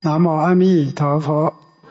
南无阿弥陀佛。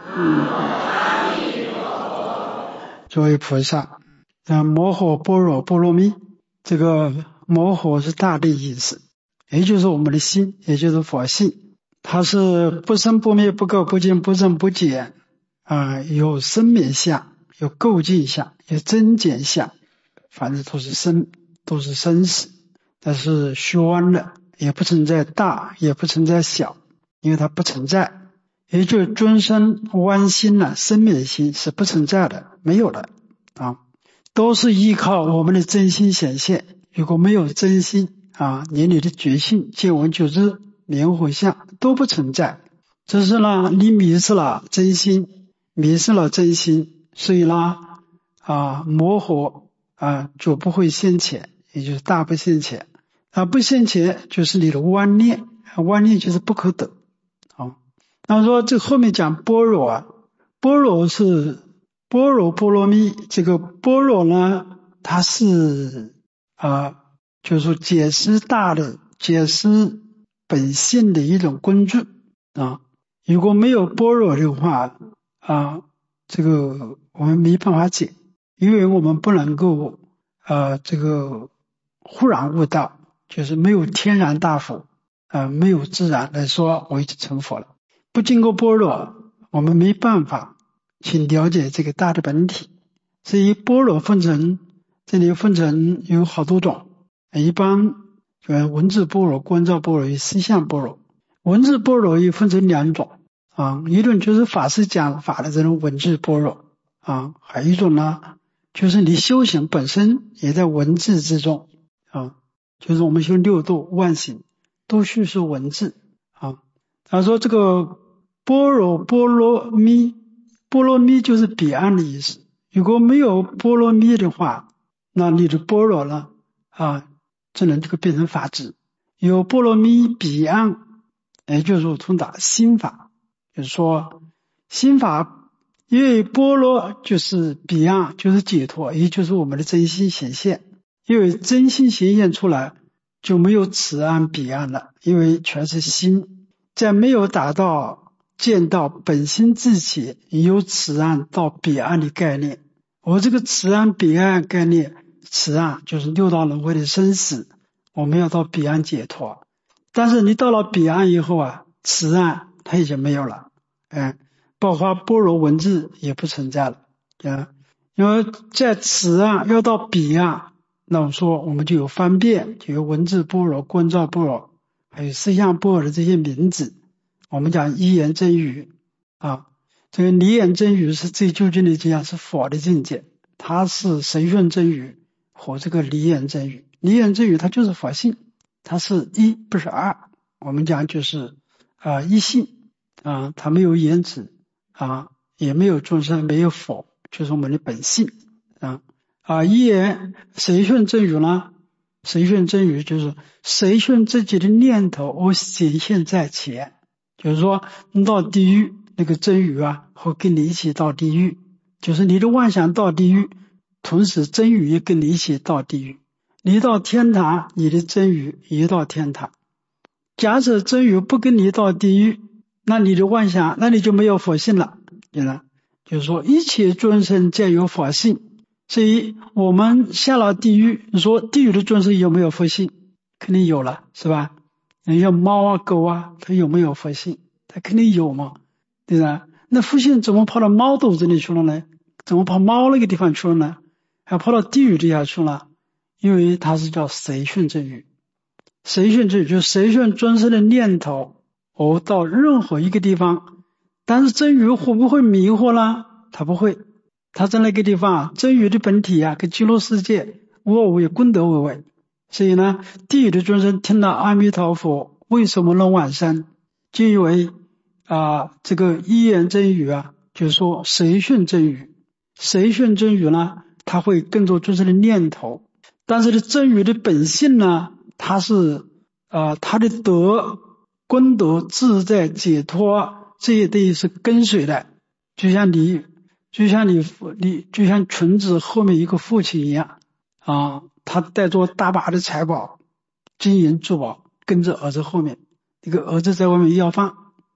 诸位菩萨，摩诃般若波罗蜜，这个摩诃是大的意思，也就是我们的心，也就是佛性，它是不生不灭，不垢不净，不增不减有生灭相，有垢净相，有增减相，反正都是生死，但是虚妄的，也不存在大，也不存在小，因为它不存在。也就是尊生妄心生灭心是不存在的，没有的都是依靠我们的真心显现。如果没有真心连你的觉性、见闻觉知、名惑相都不存在。这是你迷失了真心，所以摩诃就不会现前，也就是大不现前。不现前就是你的妄念，妄念就是不可得。那说这后面讲般若般若是般若波罗蜜，这个般若呢，它是就是说解释本性的一种工具如果没有般若的话这个我们没办法解，因为我们不能够这个忽然悟道，就是没有天然大佛没有自然来说我已经成佛了。不经过般若，我们没办法去了解这个大的本体。所以般若这里分成有好多种，一般文字般若、观照般若与思想般若。文字般若又分成两种一种就是法师讲法的这种文字般若还有一种呢，就是你修行本身也在文字之中就是我们修六度万行都叙述文字他说这个般若波罗蜜，波罗蜜就是彼岸的意思。如果没有波罗蜜的话，那你的般若呢只能这个变成法执。有波罗蜜彼岸，也就是说通达心法，就是说心法，因为般若就是彼岸，就是解脱，也就是我们的真心显现。因为真心显现出来，就没有此岸彼岸了，因为全是心。在没有达到见到本心自己有此岸到彼岸的概念。我这个此岸彼岸概念，此岸就是六道轮回的生死，我们要到彼岸解脱。但是你到了彼岸以后此岸它已经没有了包括般若文字也不存在了因为在此岸要到彼岸，那我说我们就有方便，就有文字般若、观照般若，还有思想般若的这些名字。我们讲一言真语这个离言真语是最究竟的这样是佛的境界，它是神圣真语和这个离言真语。离言真语它就是佛性，它是一不是二，我们讲就是一性它没有言辞也没有众生，没有佛，就是我们的本性一言随顺真语呢，随顺真语就是随顺自己的念头而显现在前，就是说你到地狱那个真语会跟你一起到地狱，就是你的妄想到地狱，同时真语也跟你一起到地狱。你到天堂，你的真语也到天堂。假设真语不跟你到地狱，那你的妄想，那你就没有佛性了。就是说一切众生皆有佛性，所以我们下了地狱，你说地狱的众生有没有佛性？肯定有了，是吧？像猫狗它有没有佛性？它肯定有嘛，对吧？那佛性怎么跑到猫肚子里去了呢？怎么跑猫那个地方去了呢？还跑到地狱底下去了？因为它是叫随顺真语。随顺真语就是随顺尊生的念头到任何一个地方。但是真语会不会迷惑呢？它不会，它在那个地方真语的本体跟极乐世界无我为功德为为。所以呢，地狱的众生听到阿弥陀佛为什么能往生，就以为这个一言真语就是说随顺真语。随顺真语呢，它会跟着众生的念头，但是真语的本性呢，它是它的功德自在解脱这些东西是跟随的，就像纯子后面一个父亲一样他带着大把的财宝金银珠宝跟着儿子后面，这个儿子在外面要饭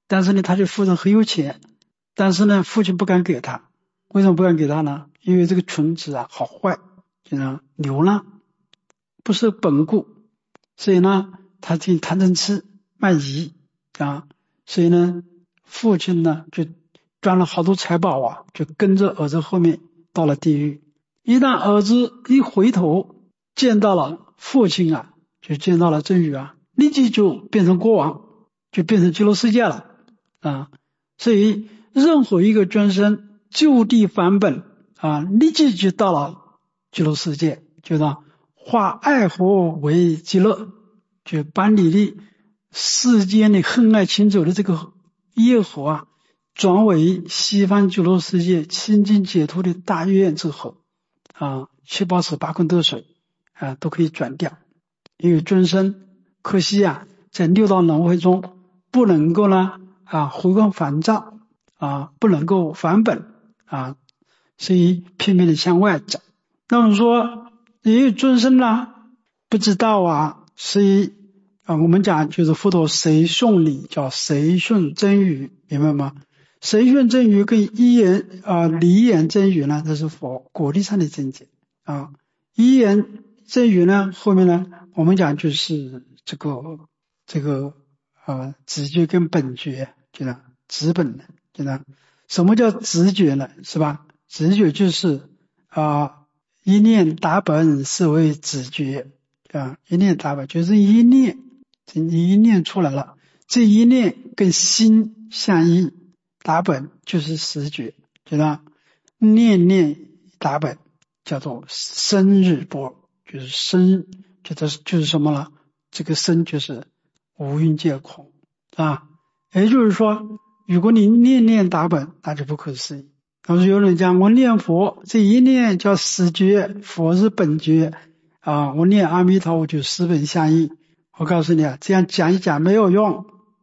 但是呢他的父亲很有钱，但是呢父亲不敢给他。为什么不敢给他呢？因为这个纯子啊好坏，流浪不是本故，所以呢他进贪嗔痴慢疑啊，所以呢父亲呢就赚了好多财宝啊，就跟着儿子后面到了地狱。一旦儿子一回头见到了父亲啊，就见到了真宇啊，立即就变成国王，就变成极乐世界了啊。所以任何一个众生就地返本啊，立即就到了极乐世界，就让化爱火为极乐，就把你的世间的恨爱情仇的这个业火啊，转为西方极乐世界清净解脱的大愿之火啊，七宝池八坤得水啊，都可以转掉。因为众生可惜啊，在六道轮回中不能够呢回光返照啊，不能够返本啊，所以拼命的向外找。那么说也有众生呢不知道啊，所以我们讲就是佛陀随顺理，叫随顺真语，明白吗？随顺真语跟一言离言真语呢，这是佛果地上的境界啊。一言真语呢，后面呢我们讲就是这个直觉跟本觉，就是直本的，就是什么叫直觉呢？是吧？直觉就是一念打本是为直觉啊，一念打本就是一念出来了，这一念跟心相应，打本就是实觉，知道？念念打本叫做生日波，就是生，就是什么了？这个生就是无蕴皆空啊，也就是说，如果你念念打本，那就不可思议。当时有人讲我念佛，这一念叫实觉，佛是本觉啊，我念阿弥陀佛就十本相应。我告诉你啊，这样讲一讲没有用，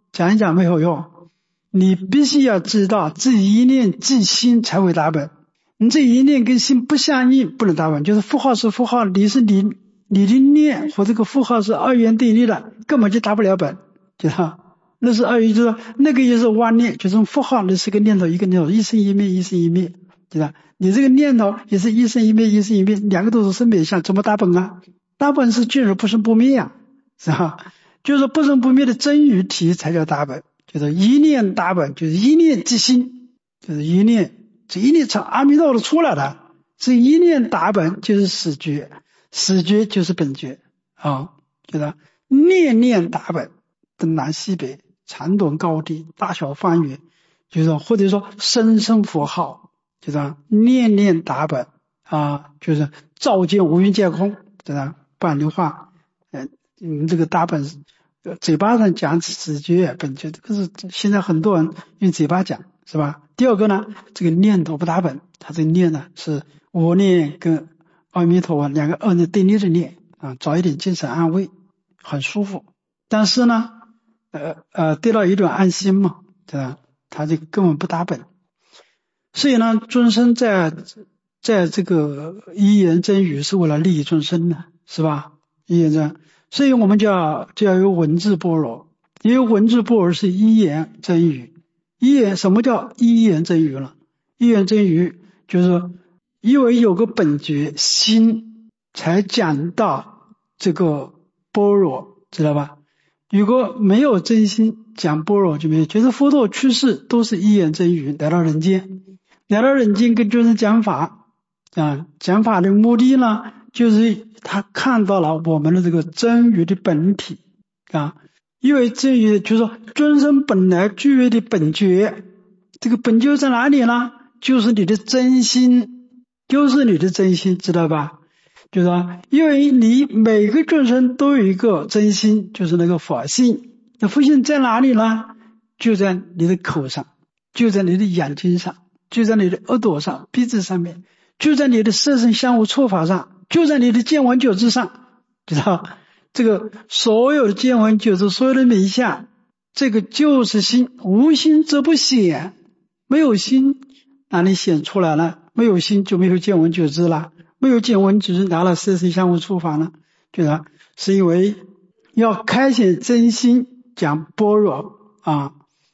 你必须要知道这一念即心才会打本，你这一念跟心不相应不能打本，就是符号是符号，你的念和这个符号是二元对立的，根本就打不了本，知道？那是二元，就是那个也是妄念，就是符号，那是个念头一个念头，一生一灭，知道？你这个念头也是一生一灭，两个都是生灭相，怎么打本啊？打本是具有不生不灭啊，是吧？就是不生不灭的真语体才叫打本，就是一念打本，就是一念即心，就是一念，这一念从阿弥陀佛出来的，这一念打本就是始觉，始觉就是本觉啊，就是念念打本，东南西北长短高低大小方圆，就是或者说声声佛号，就是念念打本啊，就是照见无蕴皆空，对吧？不然的话这个打本嘴巴上讲直觉本觉，这个是现在很多人用嘴巴讲，是吧？第二个呢，这个念头不打本，他这个念呢是我念跟阿弥陀佛两个二念对立的念啊，找一点精神安慰，很舒服。但是呢得到一种安心嘛，对吧？他这个根本不打本。所以呢，众生在这个一言真语是为了利益众生的，是吧？一言真，所以我们就要有文字般若，因为文字般若是一言真语。什么叫一言真语呢？一言真语就是因为有个本觉心才讲到这个般若，知道吧？如果没有真心讲般若就没有，就是佛陀去世都是一言真语来到人间跟众生讲法啊，讲法的目的呢，就是他看到了我们的这个真语的本体啊，因为真语就是说众生本来具有的本觉，这个本觉在哪里呢？就是你的真心，知道吧？就是说因为你每个众生都有一个真心，就是那个佛性，那佛性在哪里呢？就在你的口上，就在你的眼睛上，就在你的耳朵上，鼻子上面，就在你的色身香味触法上，就在你的见闻觉知上，知道？这个所有的见闻觉知，所有的名相，这个就是心，无心则不显，没有心哪里显出来了？没有心就没有见闻觉知了，没有见闻觉知拿了色身香味触法呢？就是是因为要开显真心讲般若啊，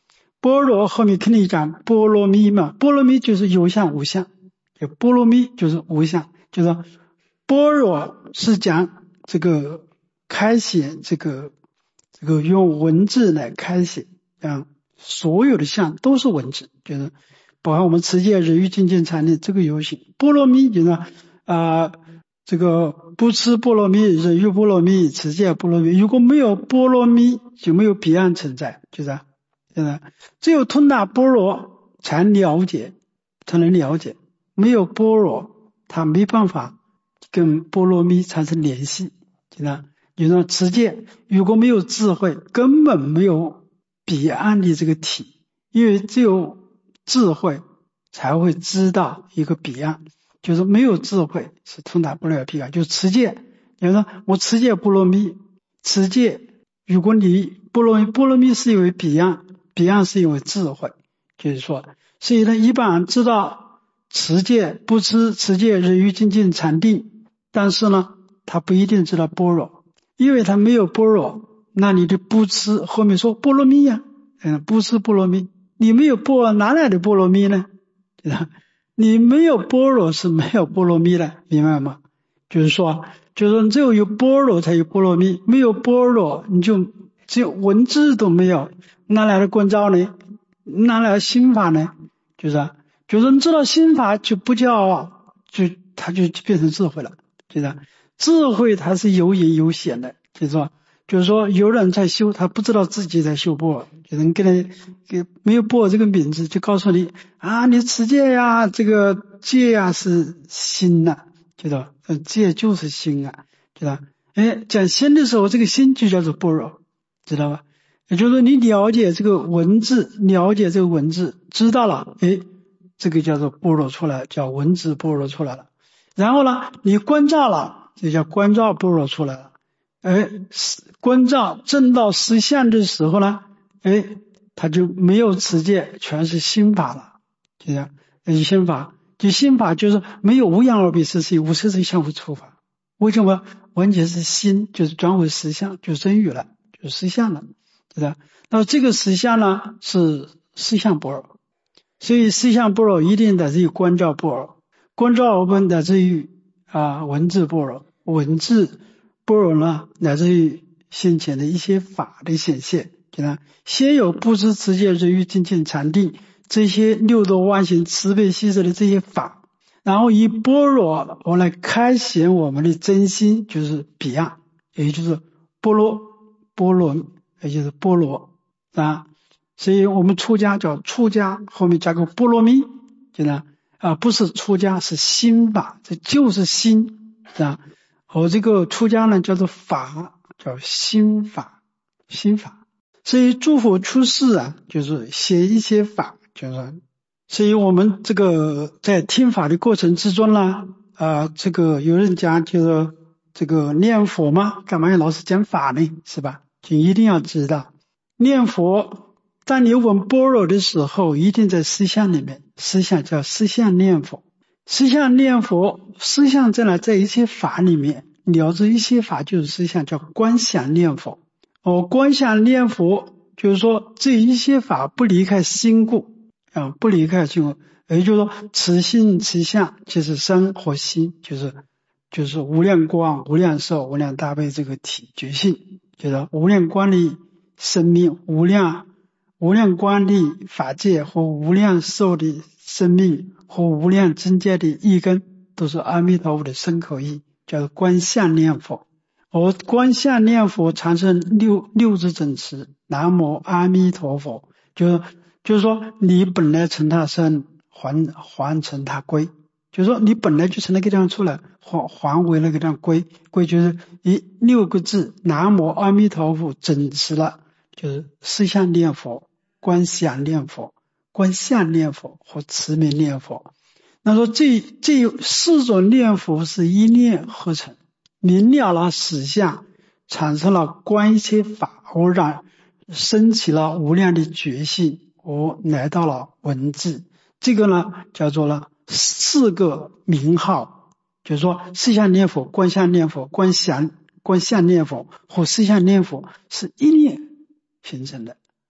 般若后面肯定讲波罗蜜嘛，波罗蜜就是有相无相，就波罗蜜就是无相，就是般若是讲这个开显这个用文字来开显，所有的相都是文字，就是包括我们持戒、忍辱、精进、禅定这个有形。波罗蜜就是这个不吃波罗蜜、忍辱波罗蜜、持戒波罗蜜，如果没有波罗蜜就没有彼岸存在，就是只有通达般若才能了解，没有般若他没办法跟波罗蜜产生联系，就是持戒如果没有智慧根本没有彼岸的这个体，因为只有智慧才会知道一个彼岸，就是没有智慧是通达不了彼岸。就是持戒，比如说我持戒波罗蜜，持戒如果你波罗蜜是因为彼岸，彼岸是因为智慧，就是说所以呢一般人知道持戒不吃持戒忍辱精进禅定，但是呢他不一定知道般若，因为他没有般若，那你的不吃后面说波罗蜜呀，不吃波罗蜜，你没有般若哪来的波罗蜜呢？你没有般若是没有波罗蜜的，明白吗？就是说只有般若才有波罗蜜，没有般若你就只有文字都没有，哪来的观照呢？哪来的心法呢？就是你知道心法就不叫它就变成智慧了，就是智慧它是有隐有显的，就是说有人在修，他不知道自己在修般若，有人给没有般若这个名字，就告诉你你持戒呀，这个戒呀是心呐，戒就是心啊，讲心的时候，这个心就叫做般若，知道吧？也就是说你了解这个文字，知道了，这个叫做般若出来，叫文字般若出来了。然后呢，你观照了，这叫观照般若出来了。观照证到实相的时候呢，他就没有持戒，全是心法了，就这样。心法就是没有无阳二比四无色声相互触法。为什么？完全是心，就是转为实相，就真语了，就实相了，对吧？那这个实相呢是实相般若，所以实相般若一定来自于观照般若，观照我们来自于文字般若，文字般若呢来自于先前的一些法的显现，先有不知持戒忍辱精进禅定这些六度万行慈悲喜舍的这些法，然后以般若我来开显我们的真心，就是彼岸，也就是般若，也就是般若所以我们出家叫出家，后面加个波罗蜜，不是出家是心法，这就是心和这个出家呢叫做法，叫心法。所以诸佛出世就是写一些法，所以我们这个在听法的过程之中呢，这个有人讲就是这个念佛嘛，干嘛要老是讲法呢？是吧？就一定要知道念佛，当你闻般若的时候，一定在思想里面，思想叫思想念佛，思想念佛，思想在哪？在一些法里面，了知一些法就是思想，叫观想念佛。观想念佛就是说这一些法不离开心故不离开心故，也就是说此心此相就是身和心，就是无量光无量寿无量大悲这个体觉性，就是无量光的生命，无量光的法界和无量寿的生命和无量真界的意根，都是阿弥陀佛的身口意，叫做观相念佛。而观相念佛产生六字真词，南无阿弥陀佛，就是说你本来成他身，还成他归，就是说你本来就从那个地方出来，还回那个地方归就是六个字，南无阿弥陀佛真词了，就是思想念佛、观想念佛、观相念佛和持名念佛。那说这四种念佛是一念合成，明了了实相，产生了观一切法，而让升起了无量的觉性，而来到了文字。这个呢叫做了四个名号，就是说思想念佛、观相念佛、观相念佛和思想念佛是一念形成的，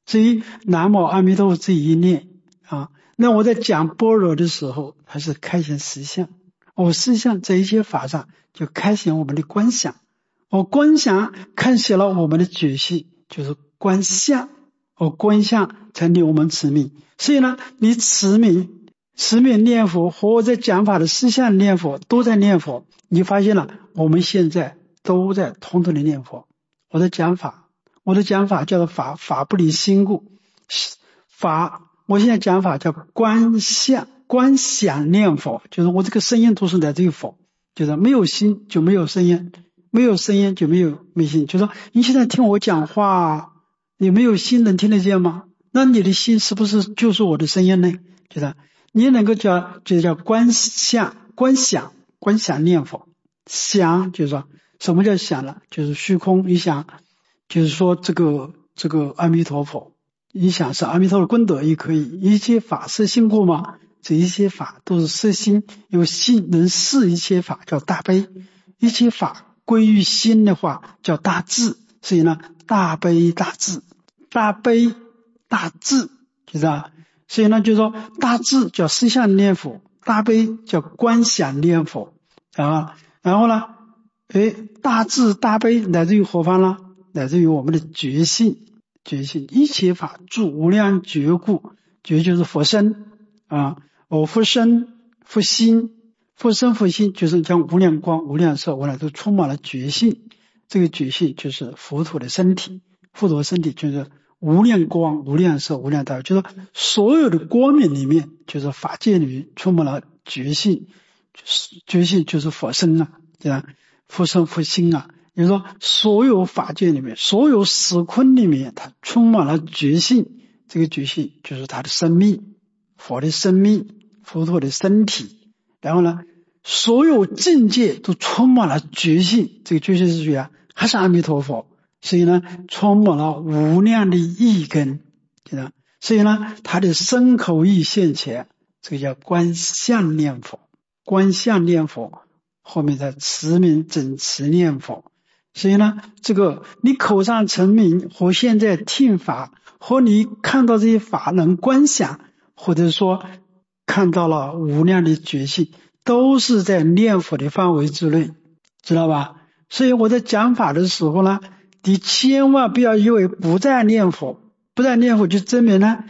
所以南无阿弥陀佛这一念啊，那我在讲般若的时候，它是开显实相。我实相在一些法上就开显我们的观想，我观想开显了我们的觉性，就是观相。我观相才令我们持名。所以呢，你持名念佛和我在讲法的实相念佛都在念佛。你发现了，我们现在都在统统的念佛。我的讲法叫做法不离心故。我现在讲法叫观想念佛，就是我这个声音都是来自于佛，就是没有心就没有声音，没有声音就没有心。就是说你现在听我讲话，你没有心能听得见吗？那你的心是不是就是我的声音呢？就是你能够叫观想念佛。想就是说什么叫想呢？就是虚空一想，就是说这个阿弥陀佛，一想是阿弥陀的功德也可以。一切法是心故嘛，这一些法都是色心，有心能视一切法叫大悲，一切法归于心的话叫大智。所以呢，大悲大智，大悲大智，知道吧？所以呢，就是说大智叫实相念佛，大悲叫观想念佛啊。然后呢，大智大悲来自于何方呢？来自于我们的觉性。一切法住无量觉故，觉就是佛身啊，我佛身佛心，佛身佛心就是将无量光无量寿无量都充满了觉性。这个觉性就是佛陀的身体，佛陀身体就是无量光无量寿无量大，就是所有的光明里面，就是法界里面充满了觉性，觉性就是佛身啊，对吧？佛身佛心啊，也就是说所有法界里面，所有时空里面，它充满了觉性。这个觉性就是他的生命，佛的生命，佛陀的身体。然后呢，所有境界都充满了觉性。这个觉性是谁啊？还是阿弥陀佛。所以呢，充满了无量的意根，对吧？所以呢，他的身口意现前，这个叫观相念佛。观相念佛后面再持名整持念佛。所以呢，这个你口上成名和现在听法，和你看到这些法能观想，或者说看到了无量的觉性，都是在念佛的范围之内，知道吧？所以我在讲法的时候呢，你千万不要以为不再念佛就证明呢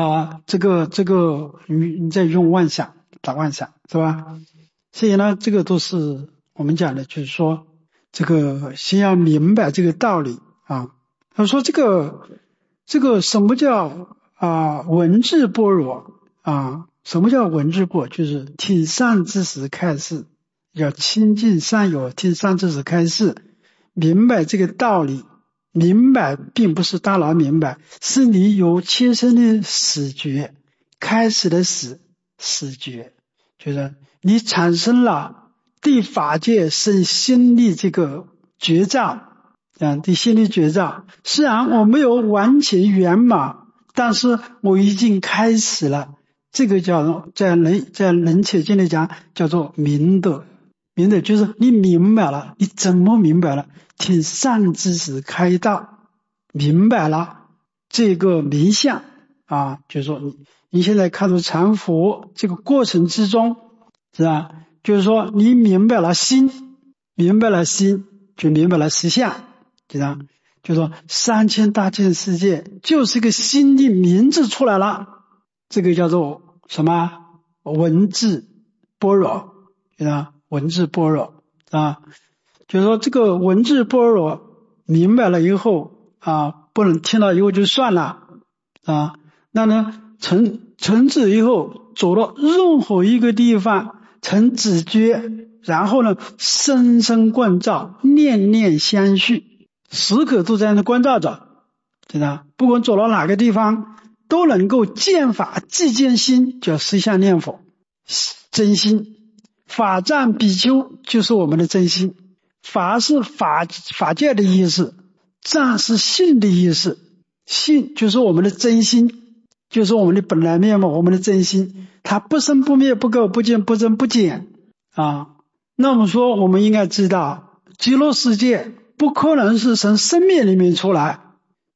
你在用妄想打妄想，是吧？所以呢，这个都是我们讲的，就是说这个先要明白这个道理啊。他说这个什么叫文字般若啊？什么叫文字般若？就是听善知识开示，要亲近善友，听善知识开示，明白这个道理。明白并不是大脑明白，是你有切身的始觉，开始的始觉，就是你产生了对法界生心力这个觉照对心力觉照。虽然我没有完全圆满，但是我已经开始了。这个叫在人切经里讲叫做明德。明德就是你明白了。你怎么明白了？听善知识开道，明白了这个名相啊，就是说你现在看到禅佛这个过程之中，是吧？就是说你明白了心就明白了实相，对吧？就是说3000大千世界就是一个心的名字出来了，这个叫做什么？文字般若，对吧？文字般若啊，就是说这个文字般若明白了以后不能听了以后就算了那呢成智以后走到任何一个地方成直觉，然后呢深深关照，念念相续，时刻都在那关照着，对吧？不管走到哪个地方都能够见法即见心，叫实相念佛，真心。法藏比丘就是我们的真心，法是法界的意思，藏是性的意思，性就是我们的真心，就是我们的本来面目，我们的真心，它不生不灭，不垢不净，不增不减那么说我们应该知道，极乐世界不可能是从生命里面出来，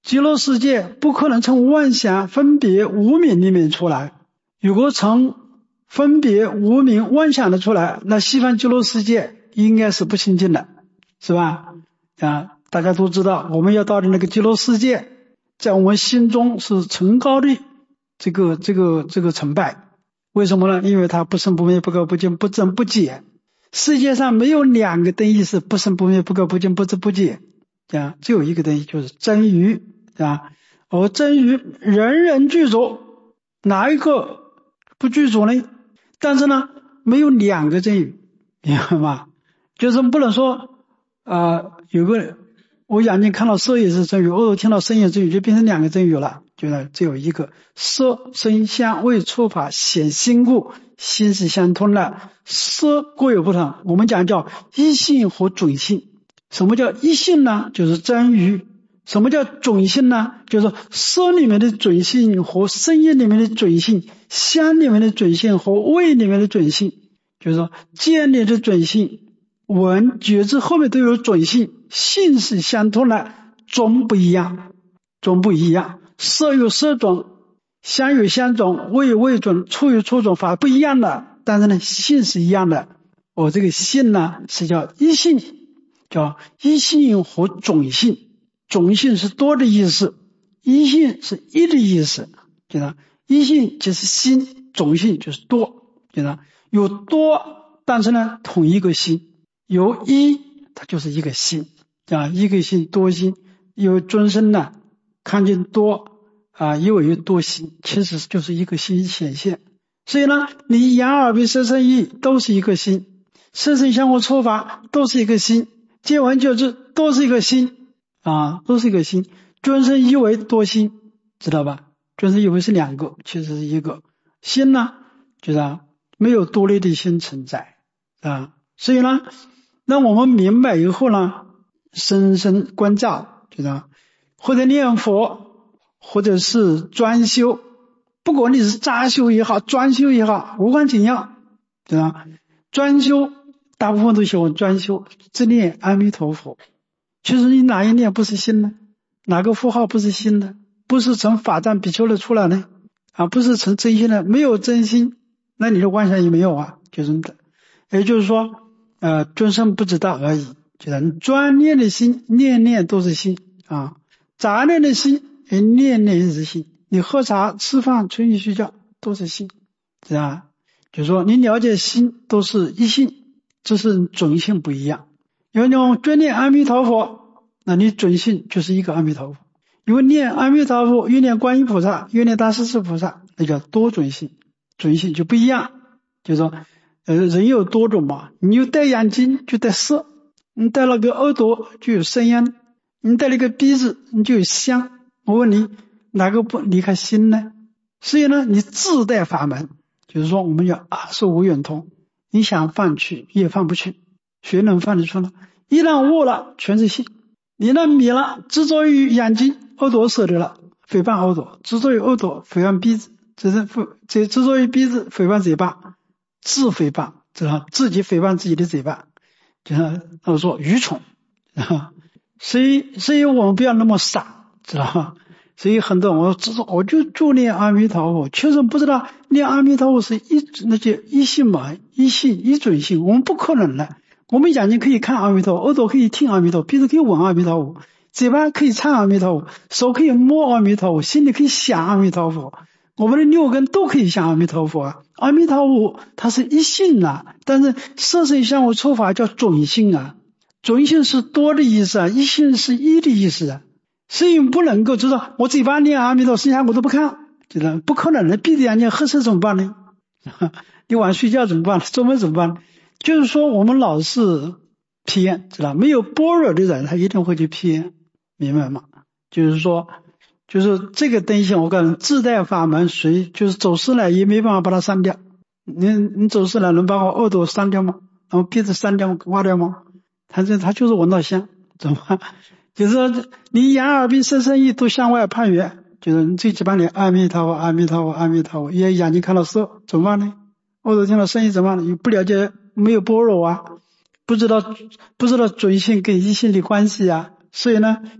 极乐世界不可能从妄想分别无明里面出来，如果从分别无明妄想的出来，那西方极乐世界应该是不清净的，是吧？大家都知道，我们要到的那个极乐世界，在我们心中是崇高的这个崇拜。为什么呢？因为它不生不灭，不垢不净，不增不减。世界上没有两个等义是不生不灭，不垢不净，不增不减，只有一个等义，就是真如，而真如人人具足，哪一个不具足呢？但是呢，没有两个真如，明白吗？就是不能说有个我眼睛看到色也是真如，耳朵听到声也是真如，就变成两个真如了，就是只有一个。色声香味触法显心故，心是相通的，色各有不同，我们讲叫一性和准性。什么叫一性呢？就是真如。什么叫准性呢？就是色里面的准性和声音里面的准性，香里面的准性和味里面的准性，就是说见里的准性，闻觉知后面都有准性，性是相通的，总不一样，色有色种，香有香种，味有味种，触有触种，法不一样的，但是呢性是一样的。我这个性呢是叫一性，叫一性和准性。准性是多的意思，一性是一的意思，一性就是心，准性就是多，有多，但是呢同一个心，有一它就是一个心，一个心多心，有众生呢看见多又有多心，其实就是一个心显现。所以呢，你眼耳鼻舌身意都是一个心，色声香味触法都是一个心，见闻觉知都是一个心都是一个心。众生以为多心，知道吧？众生以为是两个，其实是一个心呢，没有多类的心存在所以呢，那我们明白以后呢，深深关照，或者念佛，或者是专修，不管你是杂修也好，专修也好，无关紧要，专修大部分都喜欢专修，只念阿弥陀佛。其实你哪一念不是心呢？哪个符号不是心呢？不是从法藏比丘的出来呢？不是从真心的，没有真心，那你的妄想也没有也就是说众生不知道而已，你专念的心，念念都是心杂念的心念念是心，你喝茶吃饭吹气睡觉都是心，就是说你了解心都是一性，只是准性不一样。因为你专念阿弥陀佛，那你准性就是一个阿弥陀佛。因为念阿弥陀佛又念观音菩萨又念大势至菩萨，那叫多准性，准性就不一样。就是说人有多种嘛，你有戴眼睛就戴色，你戴了个耳朵就有声音，你戴了个鼻子你就有香。我问你哪个不离开心呢？所以呢，你自带法门，就是说我们叫阿说无远通，你想放去也放不去，谁能放得出呢？一旦悟了全是性，你那迷了，执着于眼睛，耳朵舍得了，诽谤耳朵；执着于耳朵，诽谤鼻子；执着于鼻子，诽谤嘴巴，自诽谤，自己诽谤自己的嘴巴，就是说愚蠢所以我们不要那么傻，知道吗？所以很多人我就念阿弥陀佛，确实不知道念阿弥陀佛是那些一性嘛，一性一准性，我们不可能的。我们眼睛可以看阿弥陀佛，耳朵可以听阿弥陀佛，鼻子可以闻阿弥陀佛，嘴巴可以唱阿弥陀佛，手可以摸阿弥陀佛，心里可以想阿弥陀佛，我们的六根都可以想阿弥陀佛阿弥陀佛它是一性但是色声香味触法叫准性准性是多的意思一性是一的意思所以不能够知道我嘴巴念阿弥陀佛，剩下我都不看，不可能的。闭着眼睛喝水怎么办呢？你晚上睡觉怎么办？做梦怎么办？就是说我们老是偏，知道没有般若的人他一定会去偏，明白吗？就是说就是这个东西我告诉你，自带法门，谁就是走失了也没办法把它删掉。你走失了能把我耳朵删掉吗？然后鼻子删掉吗？挖掉吗？他就是闻到香，怎么办？就是说你眼耳鼻舌身意都向外攀缘，就是你最起码你阿弥陀佛阿弥陀佛阿弥陀佛，眼睛看到色怎么办呢？耳朵听到声音怎么办呢？你不了解，没有般若不知道准性跟一性的关系所以呢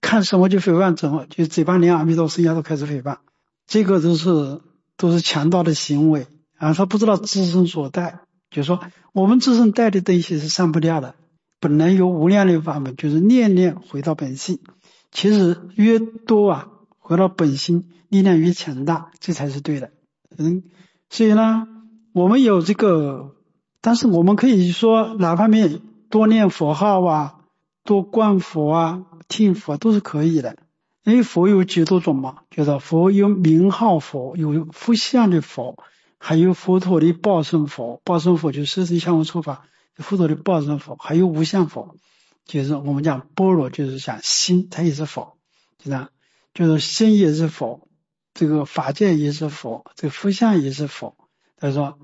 看什么就诽谤什么，就嘴巴念阿弥陀佛，身下都开始诽谤，这个都是强盗的行为啊！他不知道自身所带，就是说我们自身带的东西是散不掉的，本来有无量的法门，就是念念回到本性。其实越多啊，回到本心，力量越强大，这才是对的。所以呢，我们有这个，但是我们可以说哪方面多念佛号啊，多观佛啊，听佛都是可以的。因为佛有几多种嘛，就是佛有名号佛，有复相的佛，还有佛陀的报身佛，报身佛就是色身相无处法，佛陀的报身佛，还有无相佛，就是我们讲般若，就是讲心，它也是佛，就这样，就是心也是佛，这个法界也是佛，这个复相也是佛。他说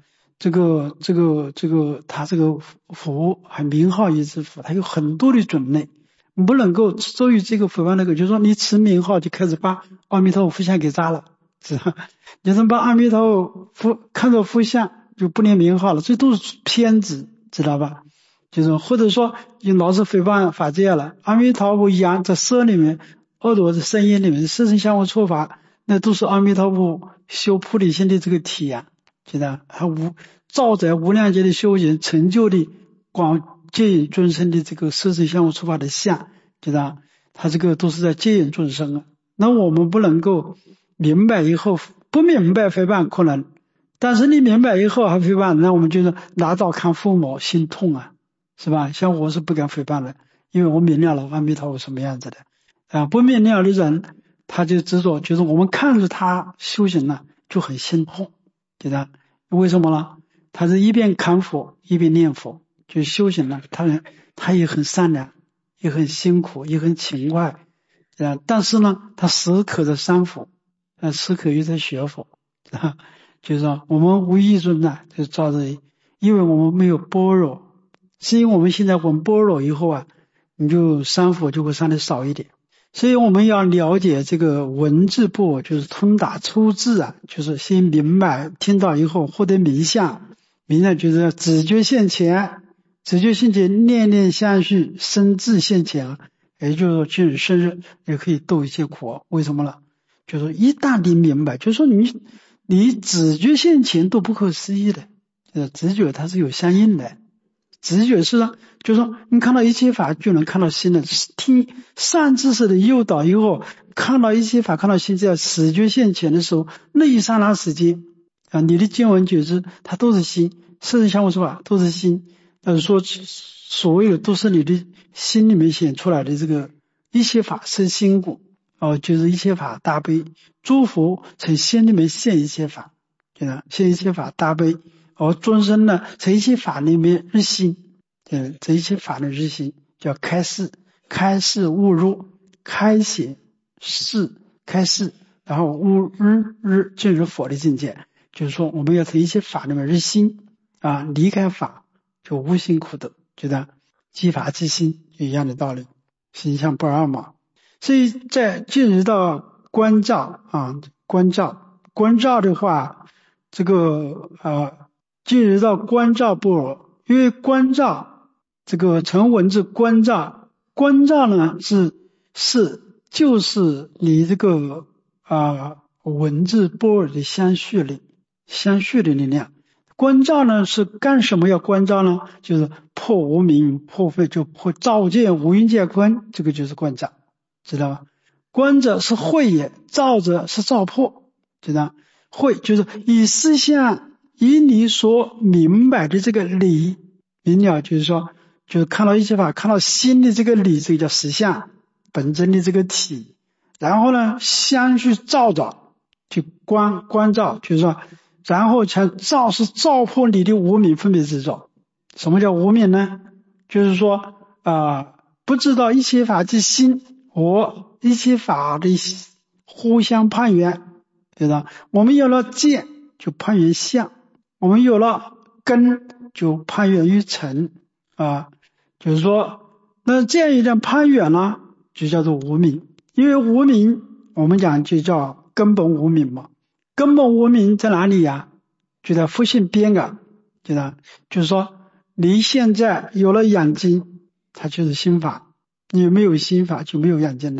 他这个佛还名号也是佛，它有很多的种类。你不能够周于这个诽谤那个，就是说你持名号就开始把阿弥陀佛复相给扎了，是吧？你能把阿弥陀佛看作复相就不念名号了，这都是偏执，知道吧？就是或者说你老是诽谤法界了，阿弥陀佛阳在色里面，恶朵在声音里面，色身相无处法，那都是阿弥陀佛修菩提心的这个体啊，知道？他照在无量劫的修行成就的广接引众生的这个色身相无处法的相，知道？他这个都是在接引众生啊。那我们不能够明白以后不明白诽谤可能，但是你明白以后还诽谤，那我们就是拿刀看父母心痛啊，是吧？像我是不敢诽谤的，因为我明了了阿弥陀佛什么样子的啊。不明了的人他就执着，就是我们看着他修行了就很心痛，知道？为什么呢？他是一边看佛一边念佛，就修行了，他也很善良，也很辛苦，也很勤快，但是呢，他时刻在三佛，时刻又在学佛，就是说我们无意中呢，就照着，因为我们没有般若，是因为我们现在闻般若以后啊，你就三佛就会上的少一点，所以我们要了解这个文字部，就是通达出字啊，就是先明白，听到以后获得名相。明白就是直觉现前，直觉现前，念念相续，生智现前，也就是说即使生日也可以度一切苦。为什么呢？就是一旦你明白，就是说你直觉现前都不可思议的，直觉它是有相应的，直觉是就是说你看到一切法就能看到心的，听善知识的诱导以后，看到一切法看到心，在直觉现前的时候，那一刹那时间啊，你的见闻觉知它都是心，色身相无处法都是心，说所谓的都是你的心里面显出来的这个一切法是心果，就是一切法大悲，诸佛从心里面现一切法，现一切法大悲，而众生呢从一切法里面日心，这一切法的日心叫开示，开示悟入，开显示开示，然后悟日进入佛的境界。就是说我们要从一些法里面日心啊，离开法就无心苦得，觉得即法即心一样的道理，心相不二嘛。所以在进入到观照啊，观照的话，这个进入到观照部，因为观照这个成文字观照呢就是你这个文字波尔的相续的力量。观照呢是干什么要观照呢？就是破无明破非，就破照见无云界观，这个就是观照，知道吧？观者是慧也，照者是照破，知道？慧就是以思想以你所明白的这个理明了，就是说就是看到一切法，看到心的这个理，这个叫实相本真的这个体，然后呢相去照着去观照，就是说然后才照是照破你的无明分别执着。什么叫无明呢？就是说不知道一切法即心和一切法的互相攀缘，对吧？我们有了见就攀缘相，我们有了根就攀缘于尘就是说那见一旦攀缘了就叫做无明，因为无明我们讲就叫根本无明嘛。根本无明在哪里呀？就在复性边啊，就是说你现在有了眼睛它就是心法，你没有心法就没有眼睛的。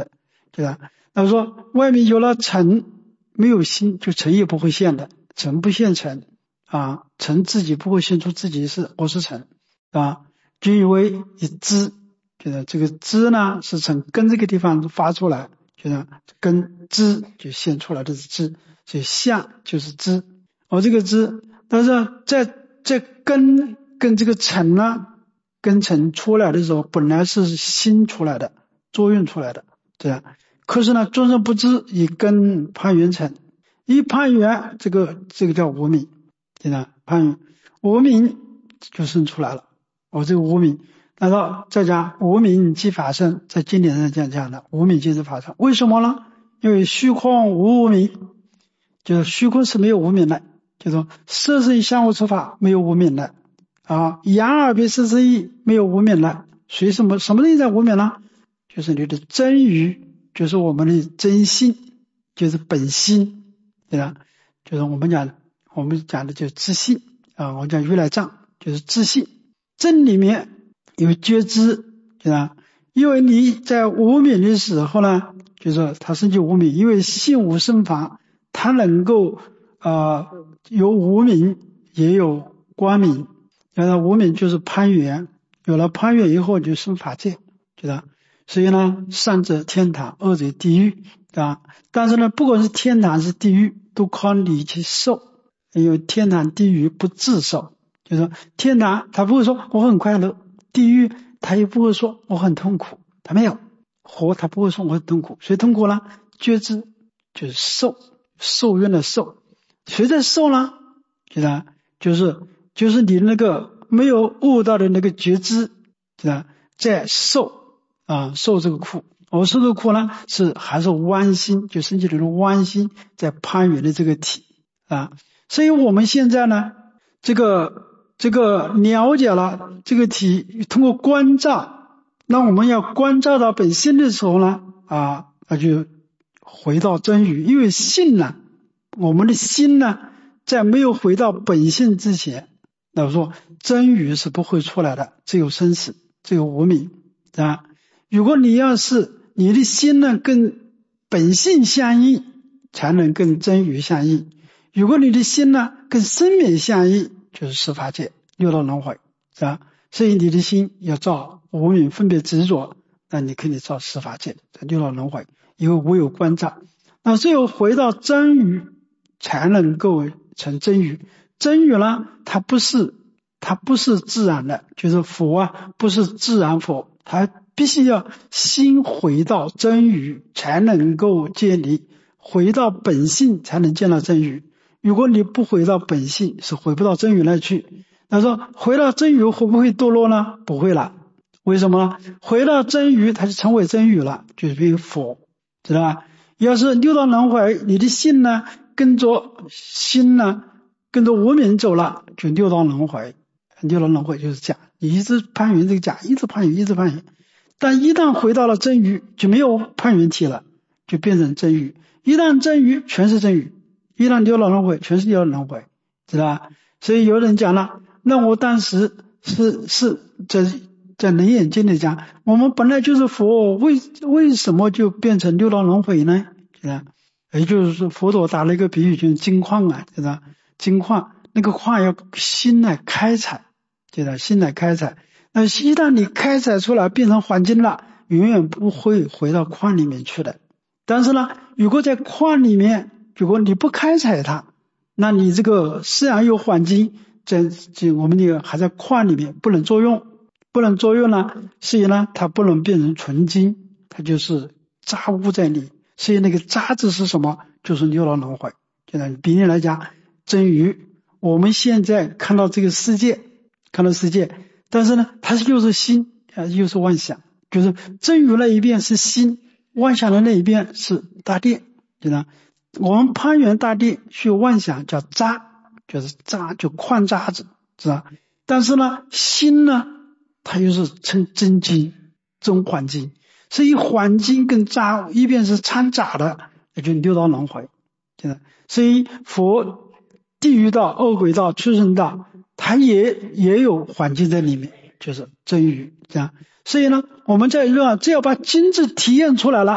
对吧？那说外面有了尘，没有心，就尘也不会现的，尘不现尘啊，尘自己不会现出自己是我是尘啊，就以为以知，就是这个知呢是从根这个地方发出来，就是根知就现出来的是知，所以相就是知，这个知，但是在根跟这个尘呢，根尘出来的时候，本来是心出来的，作用出来的，对吧？可是呢，众生不知，以根攀缘尘，一攀缘，这个叫无明，对吧？攀缘无明就生出来了。这个无明，难道再讲无明即法身，在经典上讲的无明即是法身，为什么呢？因为虚空无无明，就是虚空是没有无明的，就是说色身相互处法没有无明的啊，眼耳鼻舌身意没有无明的，所以什么东西在无明呢？就是你的真语，就是我们的真心，就是本心，对吧？就是我们讲的就是自信啊，我们讲如来藏就是自信，真里面有觉知，对吧？因为你在无明的时候呢，就是说它生起无明，因为性无生法，它能够有无明也有光明，然后无明就是攀缘，有了攀缘以后就生法界，对吧？所以呢，善者天堂，恶者地狱，对吧？但是呢，不管是天堂是地狱，都靠你去受，因为天堂地狱不自受，就是说天堂他不会说我很快乐，地狱他也不会说我很痛苦，他没有活，他不会说我很痛苦，谁痛苦呢？觉知就是受愿的受，谁在受呢？对吧？就是你那个没有悟到的那个觉知，对吧？在受受这个苦，受这个苦呢是还是弯心，就生起的弯心在攀缘的这个体啊。所以我们现在呢，这个了解了这个体，通过观照，那我们要观照到本心的时候呢，那就回到真语，因为性呢，我们的心呢，在没有回到本性之前，那我说真语是不会出来的，只有生死，只有无明啊。如果你要是你的心呢跟本性相应，才能跟真语相应。如果你的心呢跟生灭相应，就是十法界六道轮回，是吧？所以你的心要照无明分别执着，那你可以照十法界六道轮回，因为无有观照。那最后回到真语，才能够成真语。真语呢，它不是自然的，就是佛不是自然佛，它必须要心回到真语才能够建立，回到本性才能见到真语。如果你不回到本性，是回不到真语那去。他说回到真语会不会堕落呢？不会了。为什么呢？回到真语它就成为真语了，就是变成佛，知道吧？要是六道轮回，你的心呢跟着心呢跟着无明走了，就六道轮回。六道轮回就是假，你一直攀缘这个假，一直攀缘，但一旦回到了真语，就没有攀缘体了，就变成真语。一旦真语，全是真语；一旦六道轮回，全是六道轮回，知道吧？所以有人讲了，那我当时是在楞严经里讲，我们本来就是佛，为什么就变成六道轮回呢？是吧？也就是说，佛陀打了一个比喻，就是金矿对吧？金矿那个矿要心来开采，对吧？心来开采，那一旦你开采出来变成黄金了，永远不会回到矿里面去的。但是呢，如果在矿里面，如果你不开采它，那你这个虽然有黄金，我们这个还在矿里面不能作用呢，所以呢它不能变成纯金，它就是渣污在里。所以那个渣子是什么？就是六道轮回。比例来讲，真语我们现在看到这个世界，但是呢它又是心又是妄想，就是真语那一边是心，妄想的那一边是大殿，对吧？我们攀缘大殿去妄想叫渣，就是渣就矿渣子，是吧？但是呢心呢它又是成真金真黄金，所以黄金跟渣一边是掺杂的，也就六道轮回，对吧？所以佛地狱道恶鬼道畜生道它也有黄金在里面，就是真语，这样。所以呢我们在只要把金字体验出来了，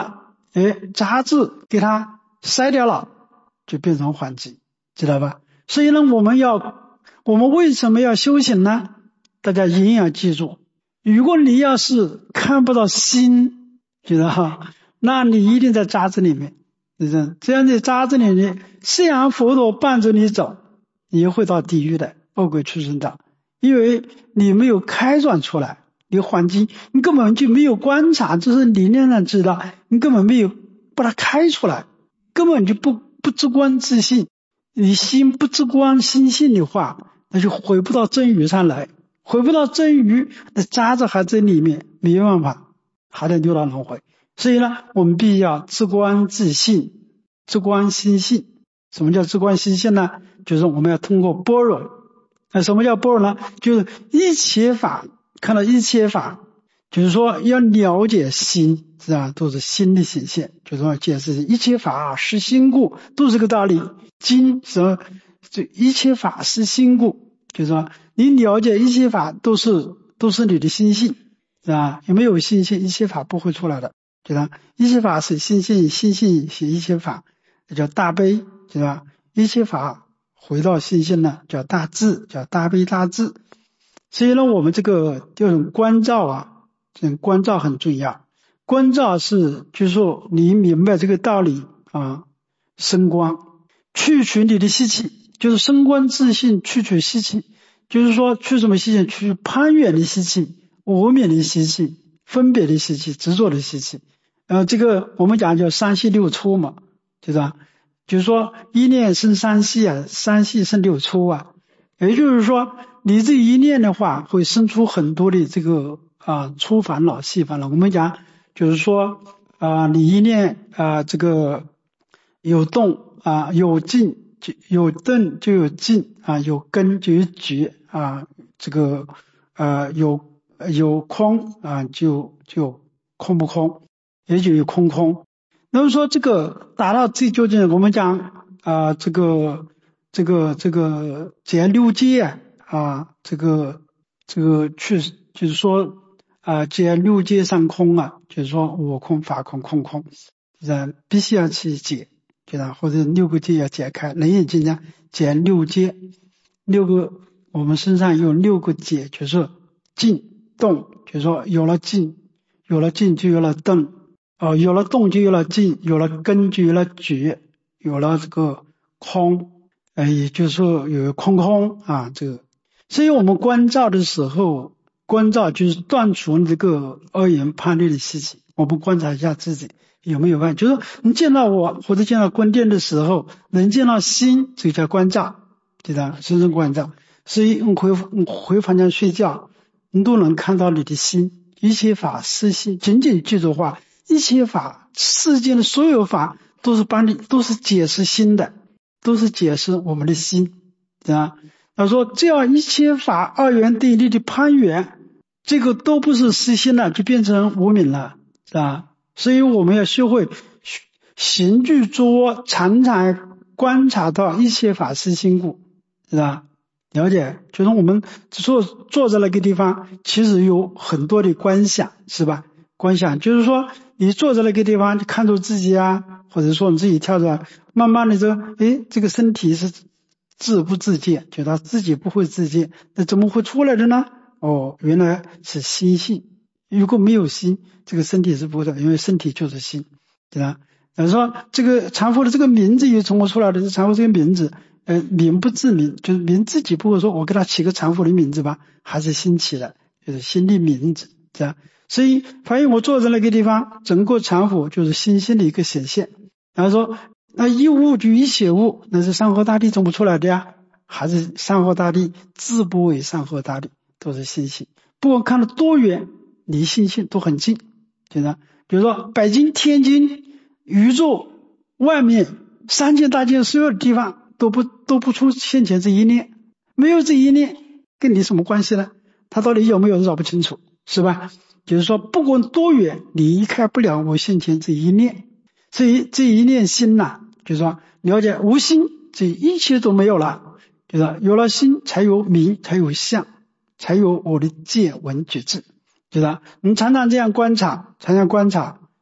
杂质给它筛掉了，就变成幻境，知道吧？所以呢，我们为什么要修行呢？大家一定要记住，如果你要是看不到心，知道哈，那你一定在杂质里面。这样的杂质里面，虽然佛陀伴着你走，你也会到地狱的恶鬼畜生道，因为你没有开转出来，你环境你根本就没有观察，这是理念上知道，你根本没有把它开出来，根本就不知观自性。你心不知观心性的话，那就回不到真语上来，回不到真语，那杂质还在里面，没办法，还得六道轮回。所以呢，我们必须要知观自性，知观心性。什么叫知观心性呢？就是我们要通过般若。什么叫般若呢？就是一切法，看到一切法，就是说要了解心，是吧？都是心的显现，就是说解释一切法是心故，都是个道理。经说这一切法是心故，就是说你了解一切法都是你的心性，是吧？有没有心性，一切法不会出来的，对吧？一切法是心性，心性是一切法，叫大悲，对吧？一切法回到心性呢，叫大智，叫大悲大智。所以呢，我们这种观照啊，这种观照很重要。观照是就是说你明白这个道理啊，升光。去除你的习气，就是升观自信，去除习气，就是说去什么习气？去攀缘的习气，我免的习气，分别的习气，执着的习气。这个我们讲叫三系六出嘛，对吧？就是说一念生三系啊，三系生六出啊。也就是说，你这一念的话，会生出很多的这个粗烦恼、细烦恼。我们讲就是说你一念这个有动。有静就有动就有静有根就有觉这个有空就空不空，也就有空。那么说这个达到最究竟，我们讲这个解六界这个去就是说解六界上空就是说我空法空空空，必须要去解。或者六个界要解开，楞严经讲解六界，我们身上有六个界，就是静动，就是说有了静就有了动，有了动就有了静，有了根就有了觉，有了这个空，也就是说有空这个。所以我们观照的时候，观照就是断除这个二元判例的习气，我们观察一下自己有没有办法，就是说你见到我或者见到观殿的时候，能见到心，这叫观照，对吧？深深观照。所以你回房间睡觉，你都能看到你的心，一切法是心。仅仅记住话，一切法世间的所有法都是解释心的，都是解释我们的心，对吧？他说这样一切法二元对立的攀缘，这个都不是实心了，就变成无明了，是吧？所以我们要学会行具作，常常观察到一切法是心故，是吧？了解，就是我们坐在那个地方，其实有很多的观想，是吧？观想就是说，你坐在那个地方，你看着自己或者说你自己跳出来，慢慢的这个身体是自不自见，觉得自己不会自见，那怎么会出来的呢？原来是心性。如果没有心，这个身体是不会的，因为身体就是心，对吧？说这个禅佛的这个名字又从何出来的？禅佛这个名字名不自名，就是名自己不会说我给他起个禅佛的名字吧，还是心起的，就是心的名字，这样。所以发现我坐在那个地方，整个禅佛就是心性的一个显现。然后说那一物就一切物，那是山河大地种不出来的呀，还是山河大地自不为山河大地，都是心性。不管看得多远，离心性都很近，对吧？比如说北京、天津、宇宙外面三界大界所有的地方都不出现前这一念，没有这一念跟你什么关系呢？他到底有没有找不清楚，是吧？就是说不管多远，离开不了我现前这一念。所以这一念心就是说了解无心，这一切都没有了，就是说有了心才有名，才有相，才有我的见闻觉知，就是说你常常这样观察，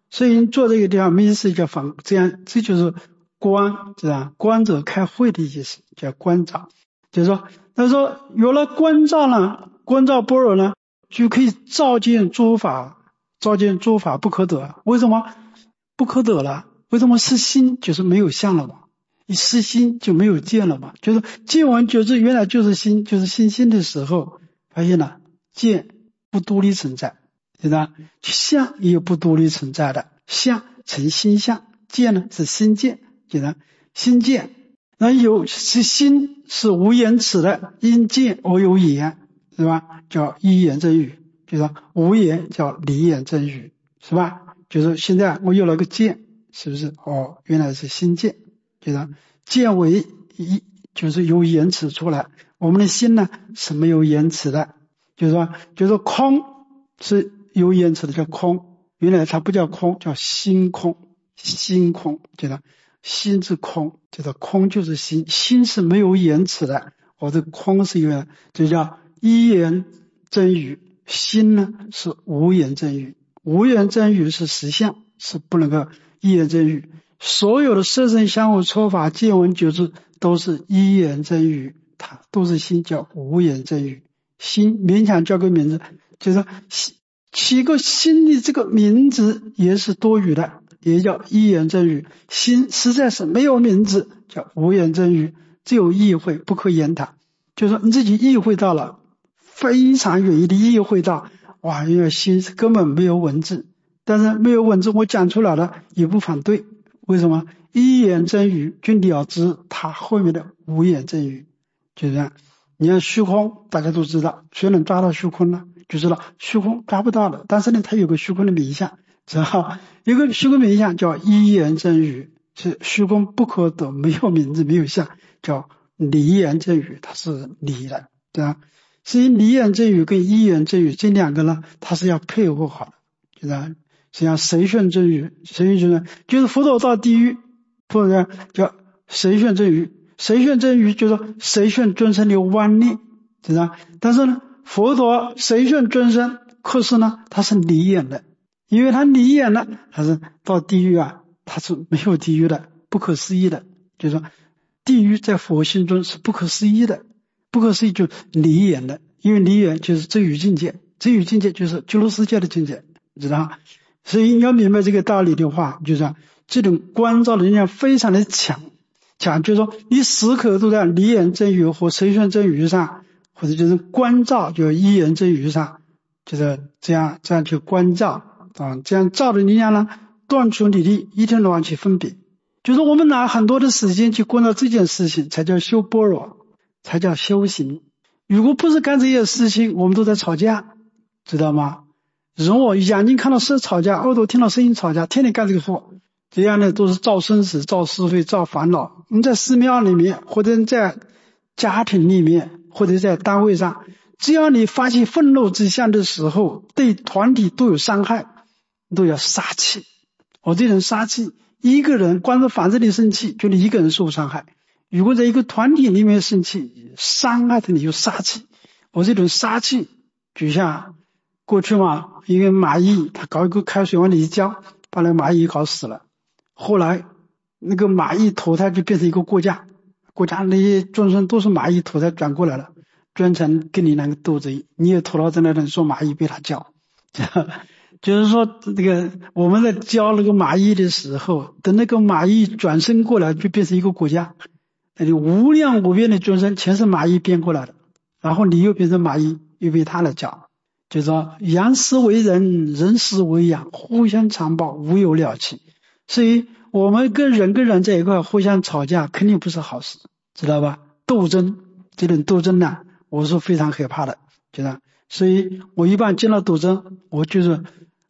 所以做这个地方没事叫反，这样这就是观，知道观者开会的意思，叫观照。就是说，他说有了观照呢，观照般若呢，就可以照见诸法，照见诸法不可得。为什么不可得了？为什么失心就是没有相了嘛？一失心就没有见了嘛？就是见闻觉知原来就是心，就是心的时候，发现了见不独立存在，对吧？相也有不独立存在的，相成心相，见呢是心见，对吧？心见，那有是心是无言辞的，因见而有言，是吧？叫一言真语，就是无言叫离言真语，是吧？就是现在我有了个见，是不是？哦，原来是心见，就是见为一，就是有言辞出来。我们的心呢是没有言辞的，就是说空是有言辞的，叫空。原来它不叫空，叫心空，心空，就是心是空，就是空就是心，心是没有言辞的。我这空是有，就叫一言真语，心呢是无言真语，无言真语是实相，是不能够一言真语。所有的色身相互说法见闻觉知都是一言真语，它都是心，叫无言真语。心勉强叫个名字，就是起个心的这个名字也是多余的，也叫一言真语。心实在是没有名字，叫无言真语，只有意会不可言谈。就是说你自己意会到了，非常远的意会到，哇，因为心根本没有文字，但是没有文字我讲出来了也不反对。为什么？一言真语就了知它后面的无言真语，就这样。你看虚空大家都知道，谁能抓到虚空呢？就知道虚空抓不到的，但是呢它有个虚空的名相，知道有个虚空名相叫一言真语，是虚空不可得，没有名字没有相，叫离言真语，它是离的，对吧？所以离言真语跟一言真语这两个呢，它是要配合好的，对吧？实际上随顺真语，随顺真语就是佛陀到地狱，或者叫随顺真语，随顺真语就是随顺众生的妄念，知道？但是呢，佛陀随顺众生，可是呢，他是离眼的，因为他离眼了，他是到地狱啊，他是没有地狱的，不可思议的，就是说地狱在佛心中是不可思议的，不可思议就离眼的，因为离眼就是真语境界，真语境界就是极乐世界的境界，知道？所以你要明白这个道理的话，就是这种观照的力量非常的强，就是说你时刻都在离言真语和随顺真语上，或者就是观照就一言真语上，就是这样去观照啊，这样照的力量呢，断除你的一天到晚去分别，就是我们拿很多的时间去观照这件事情，才叫修般若，才叫修行。如果不是干这些事情，我们都在吵架，知道吗？我眼睛看到事吵架，耳朵听到声音吵架，天天干这个活，这样的都是造生死、造是非、造烦恼。你在寺庙里面，或者在家庭里面，或者在单位上，只要你发起愤怒之相的时候，对团体都有伤害，都要杀气。我这种杀气，一个人光是反这里生气，就你一个人受伤害；如果在一个团体里面生气，伤害的你有杀气。我这种杀气，就像过去嘛，一个蚂蚁，他搞一个开水往里一浇，把那个蚂蚁搞死了。后来那个蚂蚁投胎就变成一个国家那些众生都是蚂蚁投胎转过来了，专程跟你那个斗争，你也投到在那里说蚂蚁被他浇。就是说这个我们在教那个蚂蚁的时候，等那个蚂蚁转身过来就变成一个国家，那里无量无边的众生全是蚂蚁变过来的，然后你又变成蚂蚁又被他来教。就是说羊死为人，人死为羊，互相残暴，无有了期。所以我们跟人在一块互相吵架肯定不是好事，知道吧？斗争，这种斗争呢，我是非常害怕的，知道？所以我一般见到斗争，我就是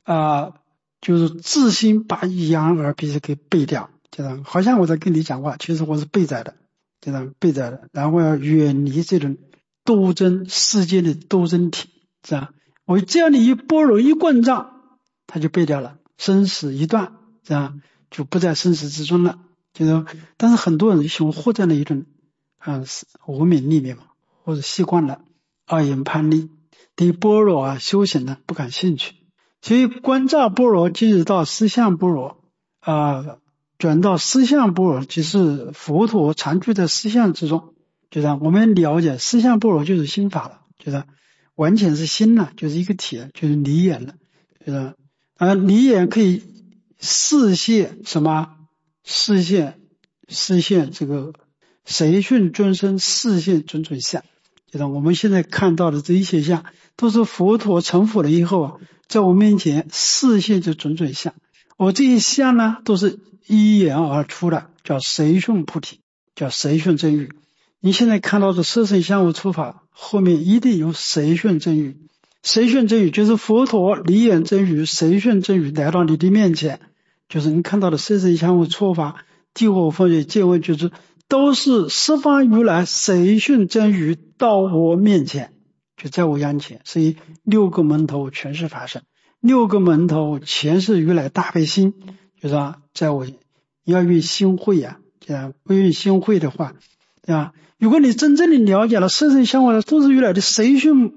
自心把羊耳鼻给背掉，知道？好像我在跟你讲话，其实我是背宰的，知道？背宰的，然后要远离这种斗争世界的斗争体，知道？我只要你一般若一观照，他就背掉了，生死一断，这样就不在生死之中了。就是但是很多人喜欢活在了一种无明里面嘛，或者习惯了二元叛逆，对般若修行呢不感兴趣。 所以观照般若即是到实相般若转到实相般若，即是佛陀常居在实相之中。就是我们了解实相般若就是心法了，就是完全是心了，就是一个体了，就是离眼了，就是离眼可以视现什么？视现这个随顺尊生视现种种相。就是我们现在看到的这一些相，都是佛陀成佛了以后在我面前视现这种种相。这些相呢，都是依言而出的，叫随顺菩提，叫随顺真语。你现在看到的色身相无出法，后面一定有随顺真语。随顺真语就是佛陀离眼真语，随顺真语来到你的面前，就是你看到的色身相无出法、地火风水见闻，就是都是十方如来随顺真语到我面前，就在我眼前。所以六个门头全是法身，六个门头全是如来大悲心，就是在我要用心会这样不用心会的话如果你真正的了解了色身相无都是如来的随顺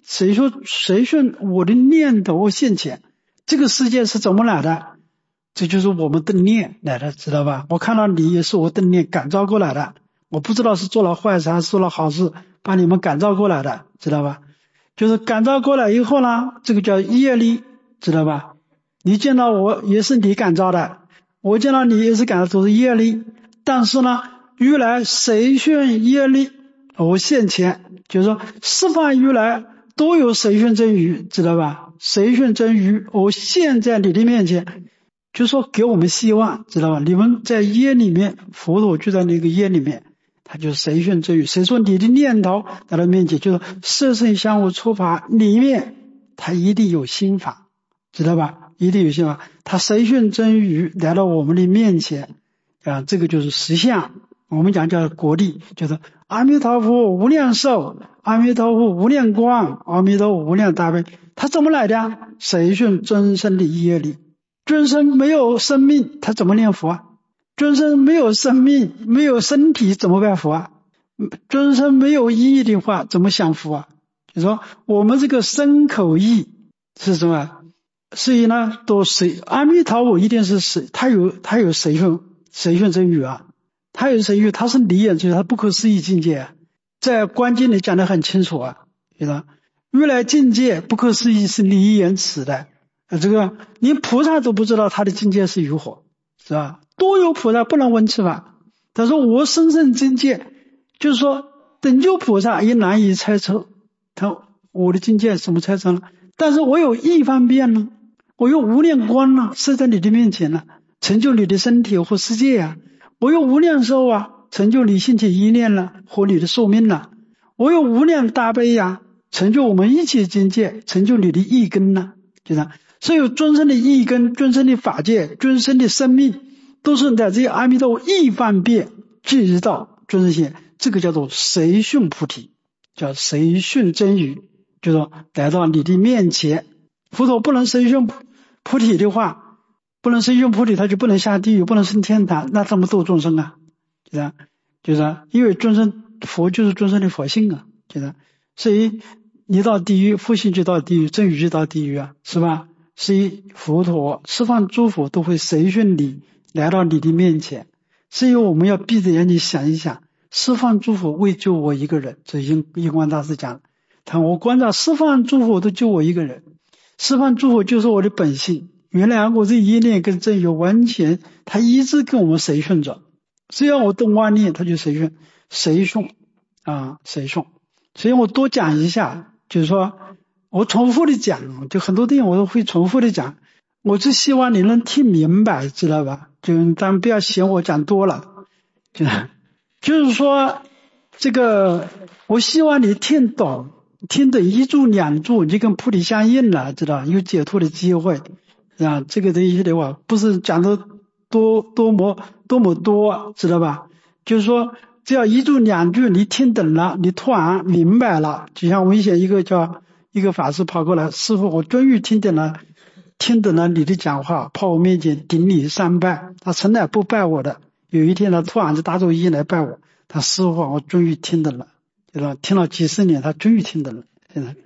我的念头现前，这个世界是怎么来的？这就是我们的念来的，知道吧？我看到你也是我的念感召过来的，我不知道是做了坏事还是做了好事，把你们感召过来的，知道吧？就是感召过来以后呢，这个叫业力，知道吧？你见到我也是你感召的，我见到你也是感召，都是业力。但是呢，如来随顺业力我现前，就是说十方如来都有随顺真语，知道吧？随顺真语我现在你的面前，就说给我们希望，知道吧？你们在业里面，佛陀就在那个业里面，他就是随顺真语。谁说你的念头来到面前，就是色身相无出法里面，他一定有心法，知道吧？一定有心法，他随顺真语来到我们的面前这个就是实相。我们讲叫果地，就是阿弥陀佛无量寿，阿弥陀佛无量光，阿弥陀佛无量大悲。他怎么来的？随顺尊生的业力。尊生没有生命，他怎么念佛尊生没有生命，没有身体，怎么办佛尊生没有意义的话，怎么想佛就是说我们这个身口意是什么？所以呢，都随阿弥陀佛一定是随，他有随顺真语他有随顺，他是离眼，就是他不可思议境界在观经里讲得很清楚觉得如来境界不可思议是离眼此的这个连菩萨都不知道他的境界是如何，是吧？多有菩萨不能闻此法。他说我深深境界，就是说等觉菩萨也难以猜测我的境界怎么猜测呢？但是我有一方便呢，我有无量光呢，是在你的面前呢，成就你的身体或世界我有无量寿成就你性体意念了或你的寿命了。我有无量大悲成就我们一切境界，成就你的意根了，就这样。所有尊生的意根、尊生的法界、尊生的生命，都是在这些阿弥陀佛一方便即到尊生现，这个叫做随顺菩提，叫随顺真语，就是说来到你的面前。佛陀不能随顺菩提的话，不能随顺菩提，他就不能下地狱，不能升天堂，那怎么度众生就这样，就是因为尊生佛就是尊生的佛性就这样。所以你到地狱，佛性就到地狱，真语就到地狱是吧？所以佛陀十方诸佛都会随顺你来到你的面前。所以我们要闭着眼睛想一想，十方诸佛为救我一个人，这印光大师讲我观察十方诸佛都救我一个人，十方诸佛就是我的本性，原来我这一念跟真有完全，他一直跟我们随顺着，只要我动妄念他就随顺随顺。所以我多讲一下，就是说我重复的讲，就很多地方我都会重复的讲，我只希望你能听明白，知道吧？就当然不要嫌我讲多了，就是说这个我希望你听懂，听得一住两住就跟菩提相应了，知道有解脱的机会这个东西的话不是讲的多么多，知道吧？就是说只要一住两句你听懂了，你突然明白了，就像我以前一个法师跑过来，师父我终于听懂了你的讲话，跑我面前顶礼三拜，他从来不拜我的，有一天他突然就大作揖来拜我，他师父我终于听懂了，听了几十年他终于听懂了，现在